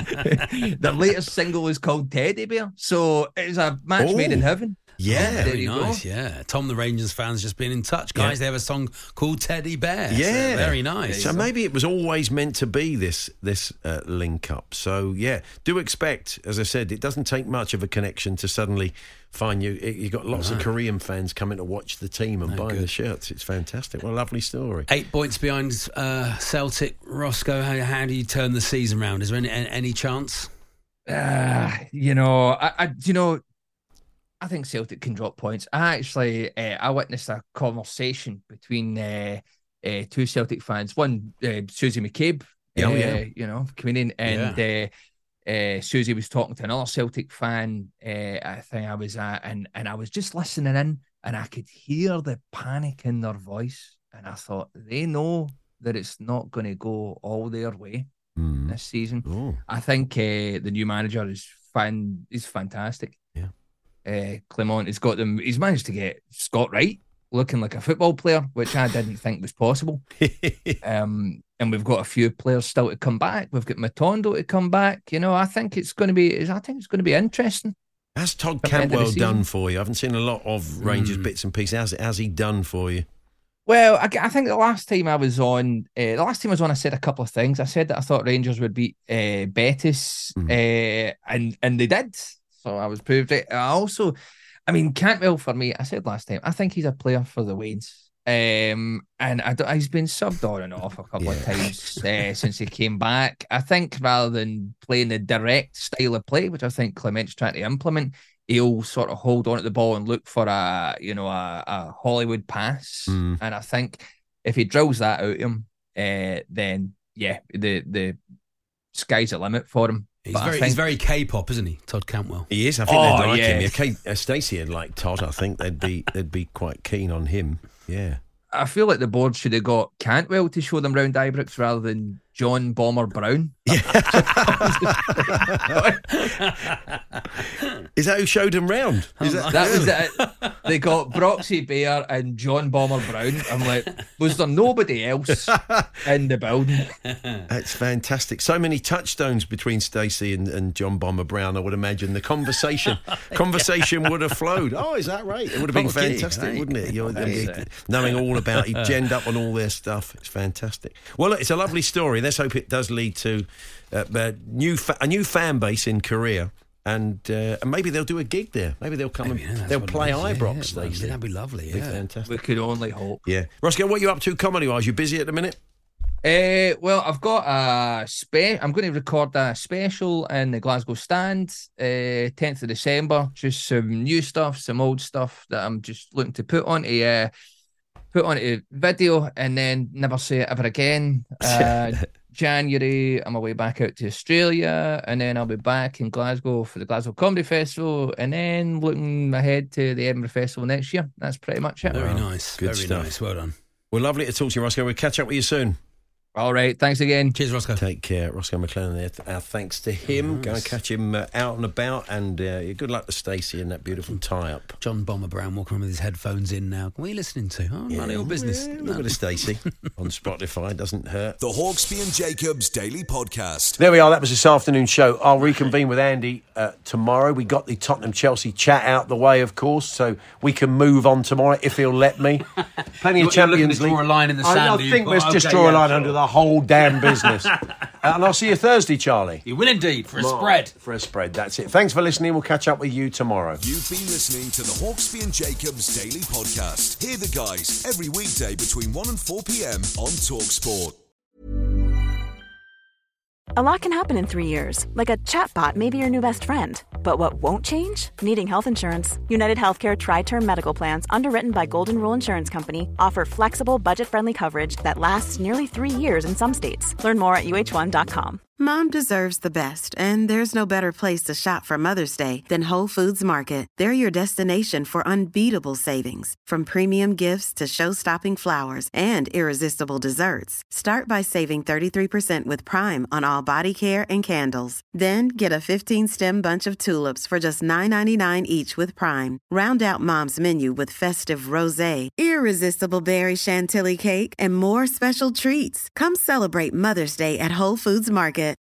Speaker 15: uh, their latest single is called Teddy Bear. So it's a match
Speaker 4: Oh.
Speaker 15: made in heaven.
Speaker 4: Yeah.
Speaker 15: There
Speaker 5: Very
Speaker 15: you go.
Speaker 5: nice, yeah. Tom the Rangers fans just been in touch. Guys, they have a song called Teddy Bear. So
Speaker 4: Yeah,
Speaker 5: very nice.
Speaker 4: So maybe it was always meant to be this this uh, link up. So yeah, do expect, as I said, it doesn't take much of a connection to suddenly find you. You got lots of Korean fans coming to watch the team and
Speaker 5: No,
Speaker 4: buying the
Speaker 5: good.
Speaker 4: shirts. It's fantastic. What a lovely story.
Speaker 5: Eight points behind uh, Celtic. Roscoe, how, how do you turn the season round? Is there any, any chance?
Speaker 15: Uh, you know, I, I, you know, I think Celtic can drop points. I actually, uh, I witnessed a conversation between uh, uh, two Celtic fans. One, uh, Susie McCabe,
Speaker 4: Oh,
Speaker 15: uh,
Speaker 4: yeah.
Speaker 15: you know, comedian, and uh, uh, Susie was talking to another Celtic fan. Uh, I think I was at, and and I was just listening in, and I could hear the panic in their voice, and I thought they know that it's not going to go all their way
Speaker 4: Mm.
Speaker 15: this season.
Speaker 4: Oh.
Speaker 15: I think uh, the new manager is fan is fantastic.
Speaker 4: Yeah.
Speaker 15: Uh, Clement has got them. He's managed to get Scott Wright looking like a football player, which I didn't think was possible. um, and we've got a few players still to come back. We've got Matondo to come back. You know, I think it's going to be. I think it's going to be interesting.
Speaker 4: How's Todd
Speaker 15: At the end of the
Speaker 4: Cantwell
Speaker 15: season.
Speaker 4: done for you? I haven't seen a lot of Rangers
Speaker 5: Mm.
Speaker 4: bits and pieces. How's, how's he done for you?
Speaker 15: Well, I, I think the last time I was on, uh, the last time I was on, I said a couple of things. I said that I thought Rangers would beat uh, Betis,
Speaker 4: Mm.
Speaker 15: uh, and and they did. So I was proved it. I also, I mean, Cantwell for me, I said last time, I think he's a player for the Wains. Um, and I don't, he's been subbed on and off a couple yeah. of times uh, since he came back. I think rather than playing the direct style of play, which I think Clement's trying to implement, he'll sort of hold on to the ball and look for a, you know, a, a Hollywood pass. Mm. And I think if he drills that out of him, uh, then yeah, the the sky's the limit for him.
Speaker 5: He's very, think... he's very K-pop, isn't he, Todd Cantwell?
Speaker 4: He is. I think
Speaker 15: oh,
Speaker 4: they'd like
Speaker 15: yeah.
Speaker 4: him. Yeah, Kate, uh, Stacey would like Todd. I think they'd be they'd be quite keen on him. Yeah.
Speaker 15: I feel like the board should have got Cantwell to show them round Ibrox rather than John Bomber Brown.
Speaker 4: Yeah. Is that who showed him round? Is that,
Speaker 15: that was it. They got Broxy Bear and John Bomber Brown. I'm like, was there nobody else in the building?
Speaker 4: That's fantastic. So many touchstones between Stacey and, and John Bomber Brown. I would imagine the conversation conversation would have flowed. Oh, is that right? It would have been okay, fantastic, right? Wouldn't it? You're, it. Knowing all about, he genned up on all their stuff. It's fantastic. Well, look, it's a lovely story. Let's hope it does lead to uh, a new fa- a new fan base in Korea. And uh, and maybe they'll do a gig there. Maybe they'll come maybe, and yeah, they'll play Ibrox.
Speaker 5: Yeah, yeah, that'd be lovely. Yeah,
Speaker 15: be
Speaker 5: fantastic.
Speaker 15: We could only hope.
Speaker 4: Yeah, Roscoe, what are you up to comedy-wise? You busy at the minute?
Speaker 15: Uh, well, I've got a spe- I'm going to record a special in the Glasgow Stand, uh, tenth of December. Just some new stuff, some old stuff that I'm just looking to put onto uh, put onto video, and then never say it ever again. Uh, January, I'm away back out to Australia, and then I'll be back in Glasgow for the Glasgow Comedy Festival, and then looking ahead to the Edinburgh Festival next year. That's pretty much it.
Speaker 5: Very nice.
Speaker 4: Good
Speaker 5: Very
Speaker 4: stuff.
Speaker 5: nice. Well done.
Speaker 4: Well, lovely to talk to you, Roscoe. We'll catch up with you soon.
Speaker 15: All right. Thanks again.
Speaker 5: Cheers, Roscoe.
Speaker 4: Take care. Roscoe McLennan there. Our thanks to him. Nice. Go and catch him uh, out and about. And uh, good luck to Stacey and that beautiful tie-up.
Speaker 5: John Bomber Brown walking around with his headphones in now. What are you listening to? Oh, yeah. None of your business.
Speaker 4: Yeah, look at Stacey on Spotify. Doesn't hurt.
Speaker 3: The Hawksby and Jacobs Daily Podcast.
Speaker 4: There we are. That was this afternoon's show. I'll reconvene with Andy uh, tomorrow. We got the Tottenham-Chelsea chat out the way, of course, so we can move on tomorrow if he'll let me. Plenty of Champions League.
Speaker 5: Draw a line in the sand.
Speaker 4: I, I think let's just okay, draw a line yeah, under sure. the whole damn business. uh, and I'll see you Thursday, Charlie.
Speaker 5: You will indeed, for a Tomorrow, spread.
Speaker 4: For a spread, that's it. Thanks for listening. We'll catch up with you tomorrow.
Speaker 3: You've been listening to the Hawksby and Jacobs Daily Podcast. Hear the guys every weekday between one and four p.m. on TalkSport.
Speaker 10: A lot can happen in three years, like a chatbot may be your new best friend. But what won't change? Needing health insurance. United Healthcare Tri-Term Medical Plans, underwritten by Golden Rule Insurance Company, offer flexible, budget-friendly coverage that lasts nearly three years in some states. Learn more at U H one dot com.
Speaker 16: Mom deserves the best, and there's no better place to shop for Mother's Day than Whole Foods Market. They're your destination for unbeatable savings, from premium gifts to show-stopping flowers and irresistible desserts. Start by saving thirty-three percent with Prime on all body care and candles. Then get a fifteen-stem bunch of tulips for just nine ninety-nine each with Prime. Round out Mom's menu with festive rosé, irresistible berry chantilly cake, and more special treats. Come celebrate Mother's Day at Whole Foods Market.